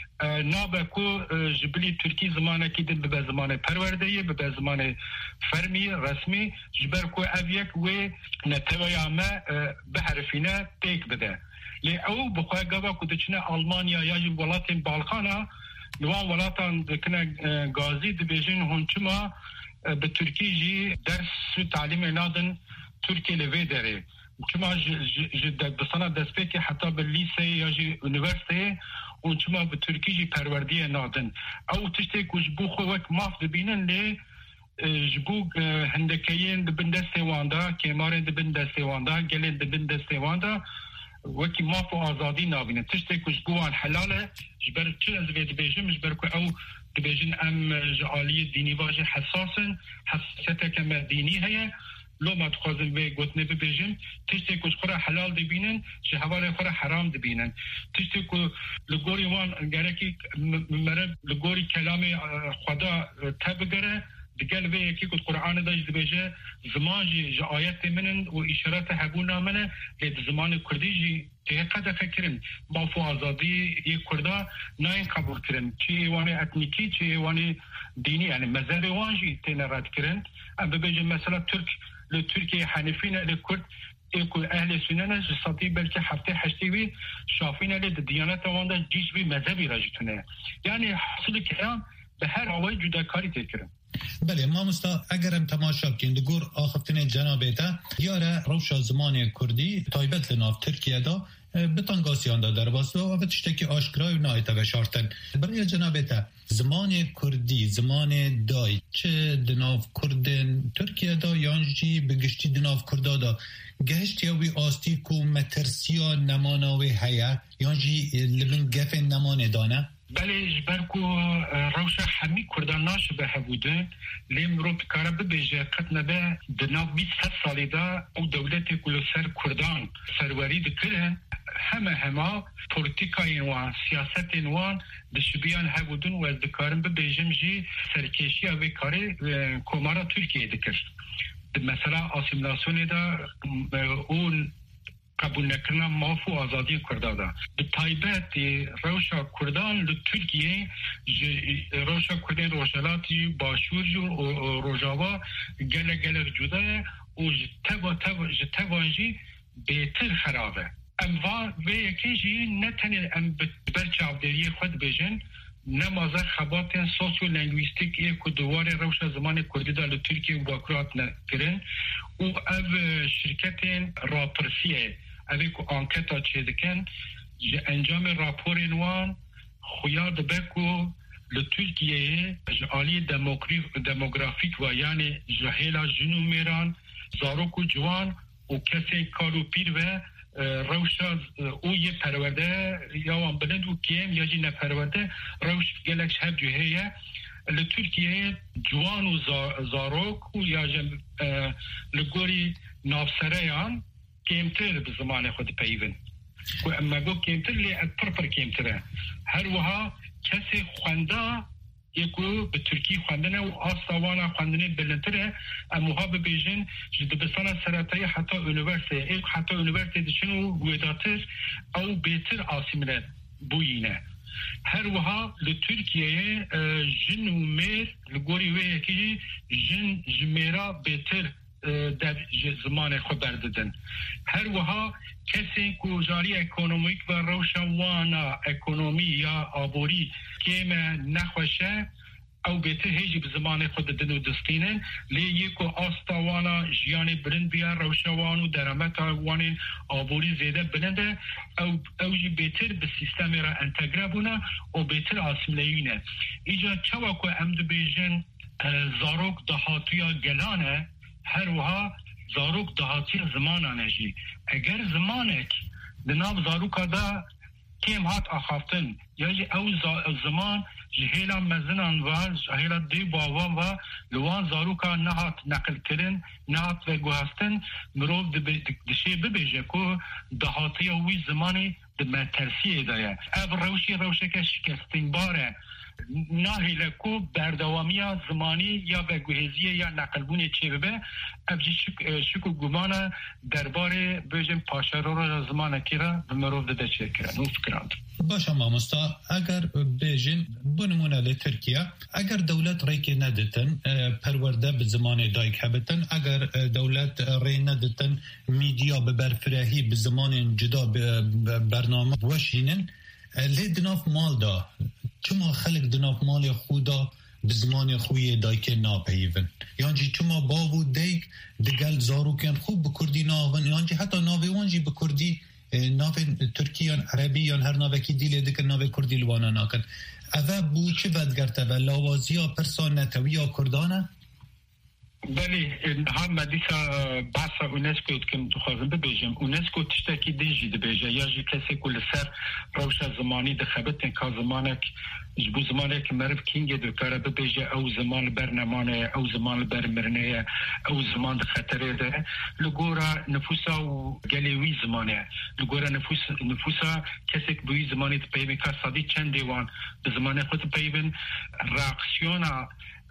نابکو جبلی ترکی زمانه که دن به زمان پروردهی به زمان فرمی رسمی جبرکو اویک و نتوی عامه به حرفینه تیک بده لی او بخواه گوا کدچنه آلمانیا یا جب ولاتین بالخانه نوان ولاتان دکنه گازی دبیجن هنچما به ترکی جی درس و تعلیم نادن ترکی لوی داره چما بسانه دست که حتی به لیسه یا جی انیورسیته اونچما به ترکی جی پروردی نادن او تشتی که جبو خوک ماف دبینن لی جبو هندکیین دبن دسته واندا کمارین دبن دسته واندا گلین دبن دسته واندا وکی ماف و آزادی نابینن تشتی که جبوان حلاله جبر چل از وید بیجم جبر که او دبیجن ام جعالی دینی واجه حساسن حساسیت کم دینی هیا لو ما تخوزن به گوتنه ببیجن تشتی که خورا حلال دبینن چه حوال خورا حرام دبینن تشتی که لگوری وان گرکی مرد لگوری کلام خدا تبگره دقل به یکی که قرآن داشت دبیجه زمان جی آیت منن و اشارات حبونا منه لید زمان کردی جی تحقیق فکرن بافو آزادی یک کرده ناین قبول کرن چه ایوانی اتنیکی چه ایوانی دینی یعنی مذهب وانجی تین رد کرن ام ببیجه مثلا ترکیه حنفین لکرد ایکو اهل سنن جساتی بلکه هفته هشتیوی شافین لید دیانت وانده جیش بی مذهبی راجتونه یعنی حاصل کلام به هر آوای جداکاری تکرن بله ما مستا اگرم تماشا کن دگور آخفتن جنابیتا یاره روشا زمان کردی تایبت لناف ترکیه دا بتانگاسیان دا در واسه و تشتکی آشکرای و نایتا بشارتن برای جنابیتا زمان کردی زمان دای چه دناف کردن ترکیه دا یانجی بگشتی دناف کردا دا گهشت یاوی آستی کو مترسیا نماناوی هیا یانجی لبن گفن نمان دانه بله جبرکو روشا همی کردان ناش به هبوده لیم رو بکاره ببیجه قد نبه دناف 20 سالی دا او دولت کلو سر کردان سروری دکره همه پولیتیکای وان سیاست وان دشبیان هبودن و از دکارن ببیجم جی سرکشی اوی کاره کمارا ترکیه دکر مثلا اسیمیلاسیون دا اون قبول نکردن ماف و آزادی کردان به تایبت روشا کردان لترکیه روشا کردن روشالاتی باشور و روژاوا گله جدا و جتوانجی بهتر خرابه ام و یکی نتنه ام برچاودری خود بجن نمازه خبات سوسیو لنگویستیک یک دوار روشا زمان کردی دا لترکیه و باکرات نکرن و او شرکت راپرسیه اوی که آنکتا چه دکن انجام راپور نوان خویار دبکو لترکیه جعالی دموگرافیک و یعنی جهیلا جنو میران زاروک و جوان و کسی کارو پیر و روشا او یه پرورده یا وان بلند و کیم یا جی نپرورده روش گلکش هر جهیه لترکیه جوان و زاروک و یا جم لگوری نافسرهیان کمتر به زمان خود پیون و اما گو کمتر لی پرپر کمتره هر وها کسی خونده یکو به ترکی خوندنه و آساوانا خوندنه بلندتره اموها به بیجن جدبستان سرطایی حتی اونیورسیته حتی اونیورسیته دشن و ویداتر او بیتر آسیمره بوینه هر وها لترکیه جن و میر لگوری وی یکی جن جمیرا بیتر در زمان خود برددن هر وها کسی کو جاری اکونومیک و روشوانا اکونومی یا آبوری که نخوشه او بهتر هیچی به زمان خود دنو دستینن لی یکو آستاوانا جیان برند بیا روشوان و درامت وانین آبوری زیده بلنده او جی بهتر به سیستم را انتگره بونه و بهتر آسملیونه ایجا چوا که امد بیجن زاروک دهاتویا گلانه هر وها زاروک دهاتی زمانانه جی اگر زمانک دناب زاروکا دا کم هات آخافتن یا جی او زمان جهیلا مزنان و جهیلا دی باوان و لوان زاروکا نهات نقل کرن نهات و گوهستن مروف دشه ببیجه که دهاتی وی زمانی دمه ترسیه دایه او روشه که شکستین باره ناهیله کو بردوامی زمانی یا به گوهزیه یا نقلبونی چه ببه ابجی شکو گمانه درباره بجن پاشرو را زمانه که را بمروف داده چه کرن او فکراند باشه مامستا اگر بجن بنمونه لترکیه اگر دولت ریکی ندتن پرورده به زمان دایک هبتن اگر دولت ری ندتن میدیا به برفرهی به زمان جدا برنامه وشینن لید دناف مال دا چما خلق دناف مال خودا به زمان خوی دایک ناپیون یعنی چما باو دیگ دگل زاروکن خوب بکردی ناون یعنی حتی ناویوانجی بکردی ناو ترکیان عربیان هر ناوکی دیل دکن ناو کردی لوانا ناکن اوه بو چه بدگرته و لاوازیا پرسان نتویا کردانه؟ بله هم مدیسا بحثا اونسکو کم دخوازم ببیجم اونسکو تشتاکی دیجی دبیجه یا جی کسی کل سر روشا زمانی دخبتن که زمانک جبو زمانک مرف کینگ دکاره ببیجه او زمان برنمانه او زمان برمرنه او زمان دخطره ده لگورا نفوسا و گلیوی زمانه لگورا نفوسا کسی که بوی زمانی تپیبن که صادی چند دیوان به زمان خود پیبن راکسیونا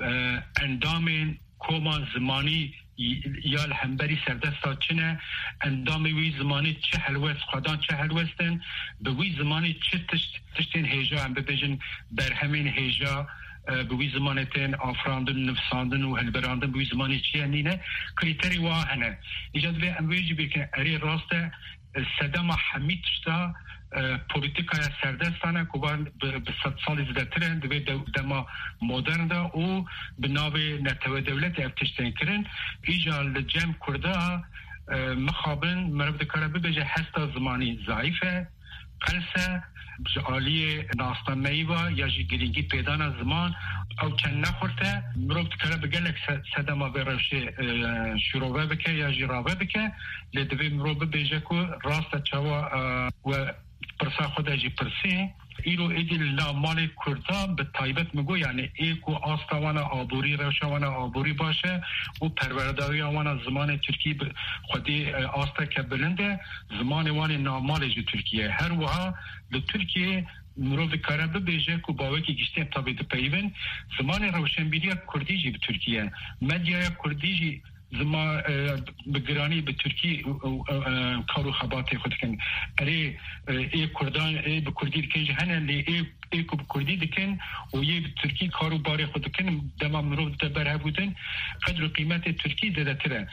اندام کوما زمانی یا الهمبری سردستا چنه اندامی وی زمانی چه حلوست خدان چه حلوستن به وی زمانی چه تشتین هیجا هم ببیجن بر همین هیجا به وی زمانتین آفراندن نفساندن و هلبراندن به وی زمانی چیه نینه کریتری واهنه ایجاد به امویجی بکن اری راسته صدام حمید شتا پولیتیکای سردستانه که به 100 سال زدترن دوی دما مدرن ده او به ناو نتوه دولت افتشتن کرن ایجا لجم کرده مخابن مرب دکاره ببیجه هستا زمانی ضعیفه قلسه جعالی ناستانمهی و یا جی گرینگی پیدان زمان او چند نخورته مرب دکاره بگلک صدما به روشه شروعه بکه یا جی راوه بکه لدوی مرب ببیجه که راست چوا و پرسا خود جی پرسی ایرو ایدی لامال کردان به تایبت مگو یعنی ایکو آستاوانا آبوری روشوانا آبوری باشه و پرورداری آوانا زمان ترکی خودی آستا که بلنده زمان وانی نامال جی ترکیه هر وها لترکیه مروف کاره ببیجه که باوکی گشتیم تابید پیون زمان روشنبیری کردی جی به ترکیه مدیای کردی جی زما بگرانی به ترکی کارو خباته خود کن اری ای کردان ای به کردی دکن جهنه لی ای که به کردی دکن و یه به ترکی کارو باره خود کن دمام رو دبره بودن قدر و قیمت ترکی زده تره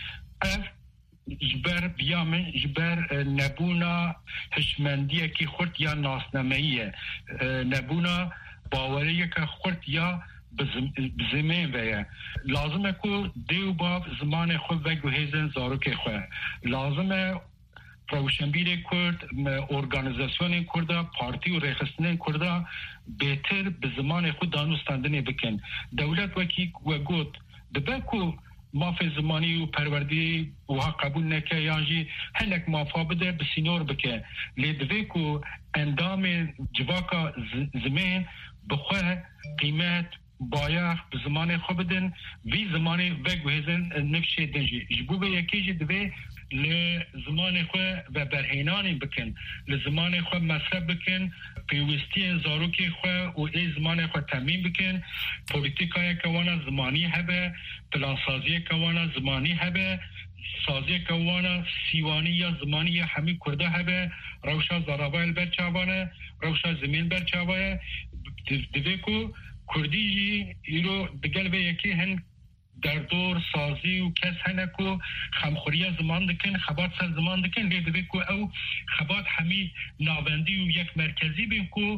جبر بیامن جبر نبونا هشمندیه که خورد یا ناسنمهیه نبونا باوریه که خورد یا بزمین ویه لازمه که دیو باب زمان خود و گوهیزن زاروک خود لازمه روشنبیر کرد ارگانیزاسیون کرده پارتی و ریخستنین کرده بهتر به زمان خود دانستندنی بکن دولت وکی و گود دبکو مافی زمانی و پروردی و ها قبول نکه یانجی هنک مافا بده بسینور بکن لیدوی که اندام جواکا زمین بخواه قیمت باید به زمان خوب بدن وی زمانی وگوهزن نفشه دنجی جبو به یکی جی دوی لزمان خو و برهینانی بکن لزمان خو مصرف بکن پیوستی زاروکی خو و ای زمان خو تامین بکن پولیتیکای کوانا زمانی هبه پلانسازی کوانا زمانی هبه سازی کوانا سیوانی یا زمانی یا همی کرده هبه روشا زرابایل برچاوانه روشا زمین برچاوانه دوی کو کردی ایرو دگل به یکی هن در دور سازی و کس هنکو خمخوری زمان دکن خبات سر زمان دکن لیده کو او خبات همی ناوندی و یک مرکزی بین کو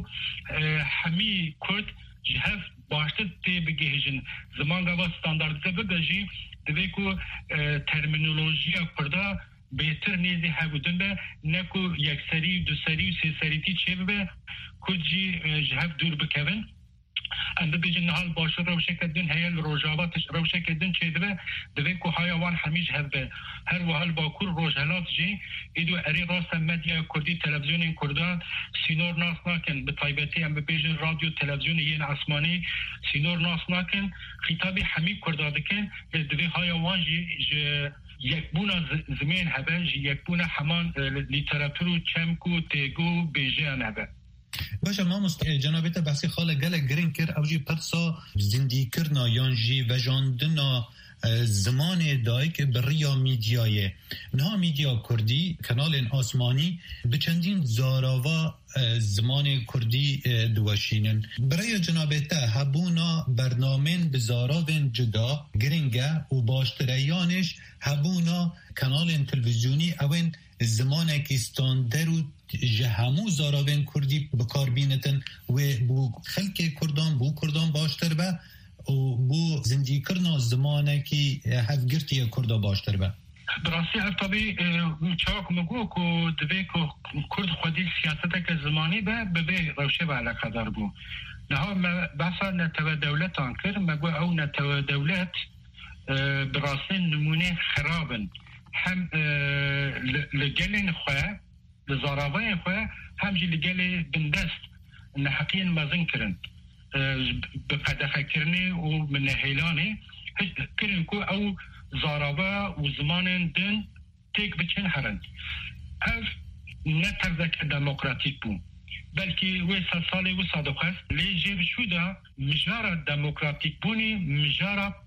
همی کرد جهف باشتر تی بگهجن زمان گوا ستاندارده بگجی دوی کو ترمینولوژی کرده بهتر نیزی هبودن به نکو یک سری دو سری و سه سری تی چه به کجی جهف دور بکون اند بیجن نهال باشه روشه کردن هیل روجاواتش روشه کردن چه دوی که حیوان همیش هفته هر وحال باکور روجهلات جی ایدو اری راست مدیا کردی تلویزیون کردان سینور ناس ناکن به طایبتی هم بیجن رادیو تلویزیون یین اسمانی سینور ناس ناکن خطابی همی کرداده کن دوی حیوان جی یک بونا زمین هبه یک بونا همان لیتراتورو چمکو تیگو بیجن هبه باشه ما جنابیت بحثی خاله گله گرین کر او جی پرسا زندگی کرنا یانجی و جاندنا زمان دایی که بریا میدیای نه میدیا کردی کانال آسمانی به چندین زاراوا زمان کردی دوشینن برای جنابیت هبونا برنامه بزاراوین جدا گرینگه و باشتریانش هبونا کانال تلویزیونی اوین زمانه که استاندر و جهمو زاراوین کردی بکار بینتن و بو خلق کردان باشتر به و بو زندگی کرنا زمانه که هفگرتی کردا باشتر به براستی طبی چاک مگو که دوی که کرد خودی سیاسته که زمانی به روشه و علاقه دار بو نها بحثا نتوه دولت آنکر مگو او نتوه دولت براستی نمونه خرابن هم لگلین خواه لزاراوای خواه همجی لگل بندست نحقین مزن کرن بقدخه کرنه و منهیلانه کرن که او زاراوا و زمان دن تیک بچن هرن اف نتردک دموکراتیک بون بلکه وی ساله و صادق است لیجه بشوده مجارة دموکراتیک بونی مجارة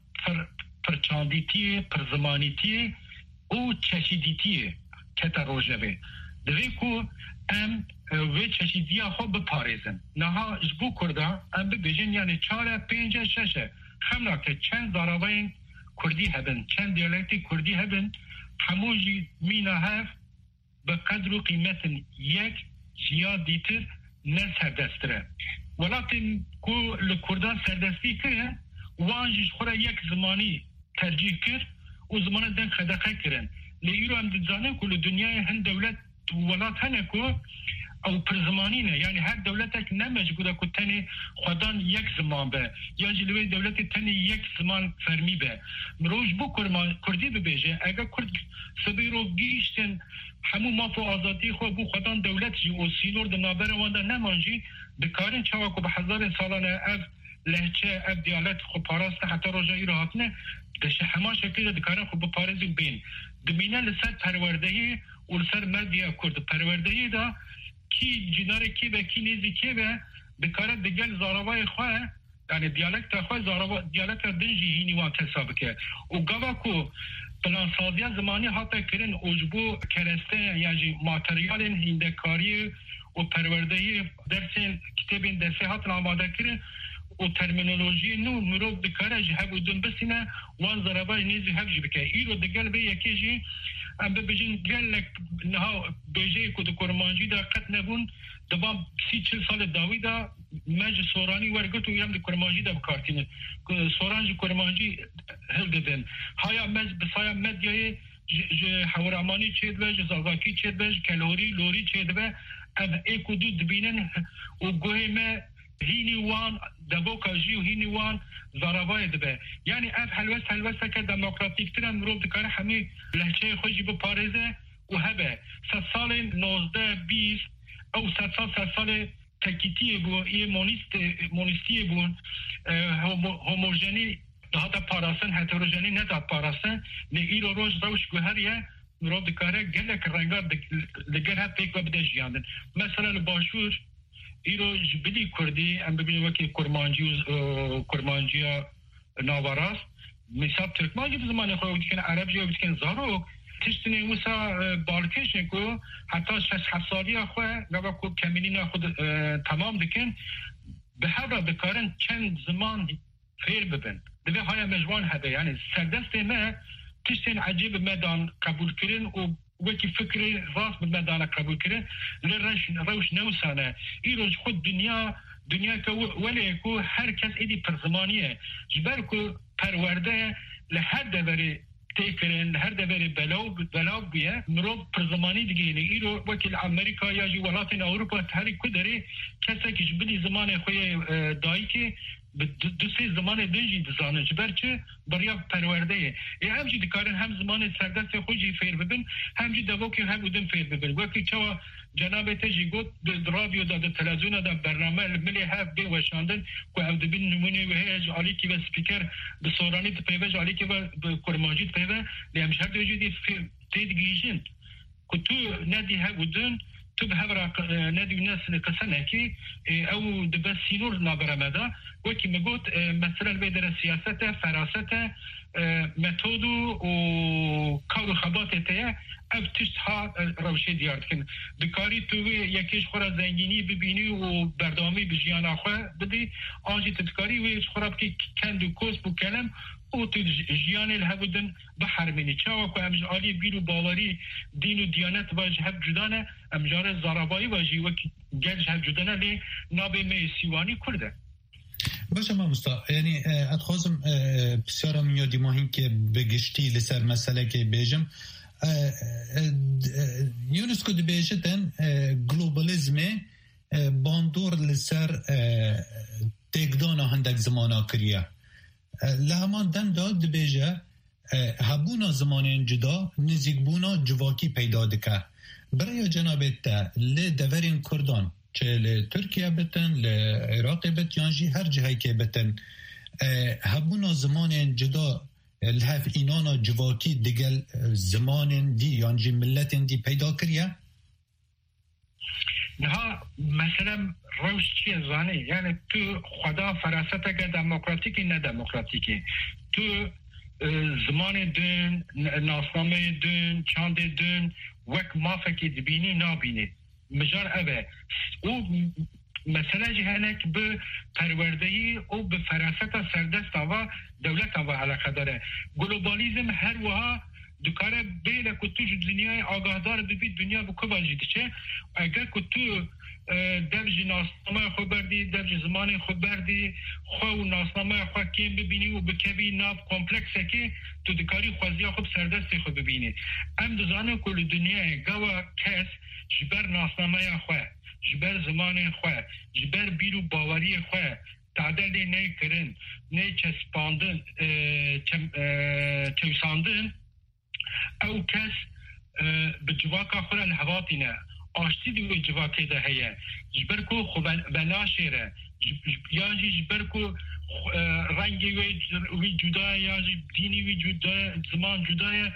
پرچاندیتیه پرزمانیتیه او چشیدیتیه کتا روژوه دوی که ام وی چشیدیه خوب بپارزن نها جبو کرده ام ببیجن یعنی 4 5 6 خمنا که چند زاراوین کردی هبن چند دیالکتی کردی هبن هموجی مینا هف به قدر و قیمت یک جیا دیتر نه سردستره ولیکن که لکردان سردستی که وانجش خورا یک زمانی ترجیح کرد و زمان دن خدقه کرن لیرو هم دزانه که لدنیای هن دولت ولات هنه که او پرزمانینه یعنی هر دولتک نمجبوره که تنی خودان یک زمان به یا جلوی دولت تنی یک زمان فرمی به مروج بو کردی ببیجه اگه کرد سبی رو گیشتن همو مافو آزادی خود بو خودان دولت جی و سینور دنابر وانده نمانجی بکارن چواکو به 1000 سالانه اف لهچه اف دیالت خو پاراسته حتی رجایی را هاتنه دشه همه شکلی دکارن خو بپارزی بین دمینه لسر پروردهی و لسر مردیه کرد پروردهی دا کی جناره کی به کی نیزی کی به بکاره دگل زاراوای خواه یعنی دیالکت خواه زاراوا دیالکت دنجی هینی وان کساب که و گوا کو پلانسازی زمانی حتی کرن اوجبو کرسته یعنی ماتریال هندکاری و پروردهی درسین کتابین درسی حتی آماده کرن و ترمینولوژی نو مرو بکاره جهب و دن بسینه وان زاراوای نیزی هفجی بکه ایرو دگل به یکی جی ام ببجین گلک نها بیجه که دکورمانجی دا قط نبون دبام 30-40 سال داوی دا مج سورانی ورگت و یم دکورمانجی دا بکارتینه سورانج کورمانجی هل ددن هایا مج بسایا مدیای حورامانی چید و جزاواکی چید و کلوری لوری چید و ام ایکو دو دبینن و گوهمه هینی وان دبوکا جی و هینی وان زاراوای دبه یعنی اف حلوسته که دموکراتیک ترن مرو دکاره همی لحچه خوشی بپارزه و هبه 100 سال 19 20 او 100 سال تکیتی بو ای مونیستی بون هوموژنی حتی پاراسن هتروژنی نتا پاراسن نگیر و روش روش گوهریه مرو دکاره گلک رنگار دگر هت پیک و بده جیاندن مثلا باشور ایرو جبلی کردی ام ببینیم وکی کرمانجی ناواراست مثال ترکمانجی زمان خود دیگه عربی و دیگه زارو تشتنی وسا بالکشن کو حتی 6 سالی خو گوا کو کمینی خود تمام دکن به هر بکارن چند زمان فیر ببن دبی های مجوان هده یعنی سردست ما تشتین عجیب مدان قبول کرن و وکی فکر راست مدان قبول کرن لروش نوسانه ایروش خود دنیا که ولی کو هر کس ایدی پرزمانیه جبر کو پرورده لحد دوری تکرن هر دوری بلاو بیه مرو پرزمانی دیگه ایرو وکیل امریکا یا جی ولاتین اروپا هر کدری کسی که جبلی زمان خوی دایی که دو سه زمان دنجی دزانه جبر چه بریا پرورده همجی دکارن هم زمان سردست خوشی فیر ببین همجی دوکی هم بودن فیر ببین وکی چوا جناب تجی گفت رادیو دا تلویزیون دا برنامه ملی هفت بی وشاندن که او دبین نمونه و هیج علی کی و سپیکر به سورانی پیوش علی کی و کرمانجی پیوش لیمش هر دوجی دی تید گیجن که تو ندی ها بودن تو به هر ندی ناس قصنه کی او دبس سینور نابرمده وکی میگوت مثلا بدر سیاست فراسته متد و کار خبات ته او تشت ها روشه دیار کن دکاری تو یکیش خورا زنگینی ببینی و بردامی بجیان آخواه بدی آنجی تدکاری ویش خورا بکی کند و کوس بو کلم او تو جیان الهبودن بحر منی چاوا که امج آلی بیرو باوری دین و دیانت واج هب جدانه امجار زارابایی واجی وکی گلج هب جدانه لی نابه می سیوانی کرده باشه ما مستا یعنی اتخوازم بسیارم یادی ماهین که بگشتی لسر مسئله که بیجم یونسکو دی بیجتن گلوبالیزمه باندور لسر تکدان هندک زمانا کریه لهمان دن داد دی بیجه هبونا زمان جدا نزیک بونا جواکی پیدا دکه برای جنابت تا لدورین کردان چه لترکیه بتن لعراق بت یانجی هر جهی که بتن هبونا زمان جدا الهف اینانا جواکی دیگل زمان دی یانجی ملت دی پیدا کریه نه مثلا روش چیه زانه یعنی تو خدا فراسته که دموکراتیکی نه دموکراتیکی تو زمان دون ناسنامه دون چاند دون وک مافکی دبینی نابینی مجار اوه او مثلا جهنک به پروردهی او به فراست سردست و دولت و علاقه داره گلوبالیزم هر وها دکاره بیله که تو دنیای آگاهدار ببید دنیا به کبال جیده چه اگر که تو درج ناسنامه خود بردی درج زمان خود بردی خود ناسنامه خود کم ببینی و بکوی ناف کمپلکسه که تو دکاری خوازی خود سردست خود ببینی ام دزانه کل دنیای گوه کس جبر ناسنامه خود جبر زمان خود جبر بیرو باوری خود تعدل نه کرن نه چسپاندن چوساندن او کس به جواکا خود الهواتینه آشتی دیوی جواکی ده هیه جبر کو خوب بنا شیره یا جبر کو رنگی وی جدای یا دینی وی جدای زمان جدای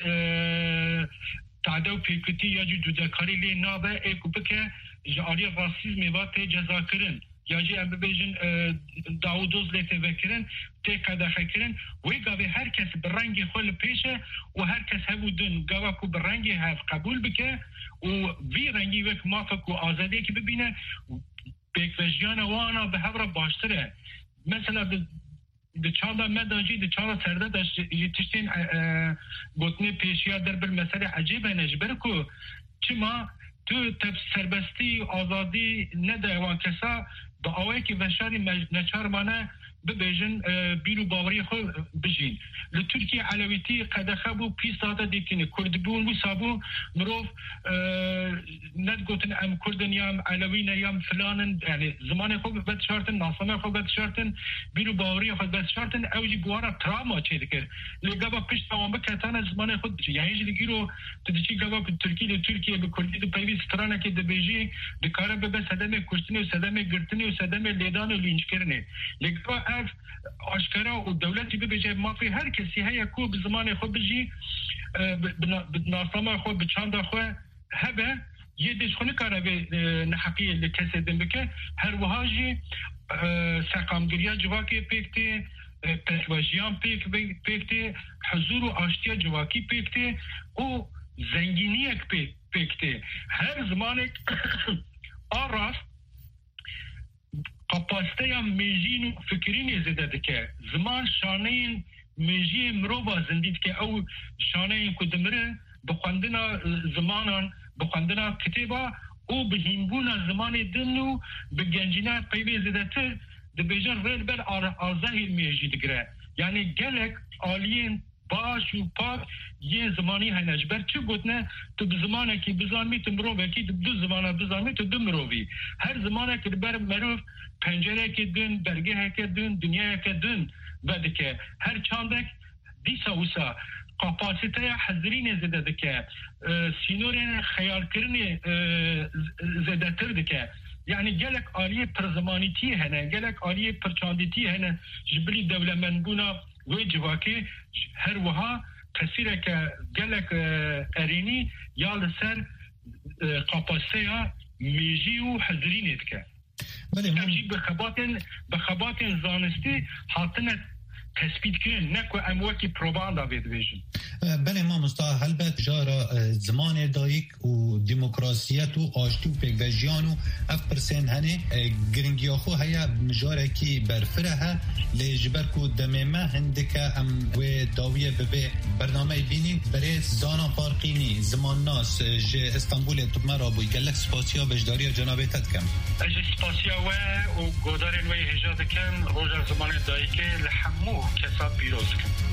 تعدو پیکتی یا جداکاری لی نابه ایکو بکه جاری راسیزم و تی جزا کرن یا جی ام ببیجن داودوز لیتی وکرن تی قدخه کرن وی گاوی هر کس برنگی خول پیشه و هر کس هبودن گاوه کو برنگی هف قبول بکه و وی رنگی وک مافک و آزادی که ببینه بیکوژیان وانا به هفره باشتره مثلا د چاندا مداجی د چاندا سرده داشت تشتین گوتنی پیشیا در بر مسئله عجیبه نجبر کو چما تو تب سربستی آزادی نده وان کسا با آوه که وشاری نچار مانه ببیجن بیرو باوری خود بجین لترکیه علویتی قدخه بو پیس داده دیکنه کرد بون بو سابو مروف ند گوتن ام کردن یا علوین یا فلانن یعنی زمان خود بد شارتن ناسمه خود بد شارتن بیرو باوری خود بد شارتن اوجی بوارا تراما چه دکر لگبا پشت تمام بکتان زمان خود بجی یعنی هیچ دیگیرو تدیچی گبا به ترکیه به کردی دو پیوی سترانه که دبیجی دکاره به صدمه کشتنی و صدمه گرتنی و صدمه لیدان و لینچ کرنه لگبا آشکارا و دولتی ببیجه مافی هر کسی هیا کو به زمان خود بجی به ناسنامه خود به چاندا خود هبه یه دشخونه کاره به نحقیه لکسی دن بکه هر وحاجی سقامگیریا جواکی پیکتی پشواجیان پیکتی حضور و آشتی جواکی پیکتی و زنگینی پیکتی هر زمان آراست قپاسته یا میجین و فکرین زده دکه زمان شانین میجی مروبا زندید که او شانین کدمره بخواندنا زمانان بخواندنا کتابا او بهیمبونا زمان دنو بگنجینا قیبه زده تر دبیجن ریل بر آزاهی میجی دگره یعنی گلک آلین باش و پاک یه زمانی هنج بر چه گوتنه تو بزمانه که بزامی تو مروفه که دو زمانه بزامی تو دو مروفی هر زمانه که بر مروف پنجره که دون برگه که دون دنیا که دون بده که هر چاندک دیسا وسا قاپاسیته حضرین زده دکه سینورین خیال کرنی زده تر دکه یعنی گلک آلیه پرزمانیتی هنه گلک آلیه پرچاندیتی هنه جبری دولمن بونا وی جواکی هر وها تسیره که گلک ارینی یا لسر قاپاسیته میجی و حضرین دکه تمجید بخباتن زانستی حاطنه تثبیت کنن نکو امواکی پروباندا بیدویجن بله ما مستحل بد جارا زمان دایک و دموکراسیت و آشتی و پیگوژیان و اف پرسین هنه گرنگیاخو هیا مجاره کی برفره ها لیجبر کو دمیمه هندکه ام و داویه ببه برنامه بینیم برای زانا فارقینی زمان ناس جه استانبول تبمرا بوی گلک سپاسیا بجداری جنابیتت کم اجه سپاسیا و گودارین وی هجا دکن روژا زمان دایک لحمو کسا پیروز کن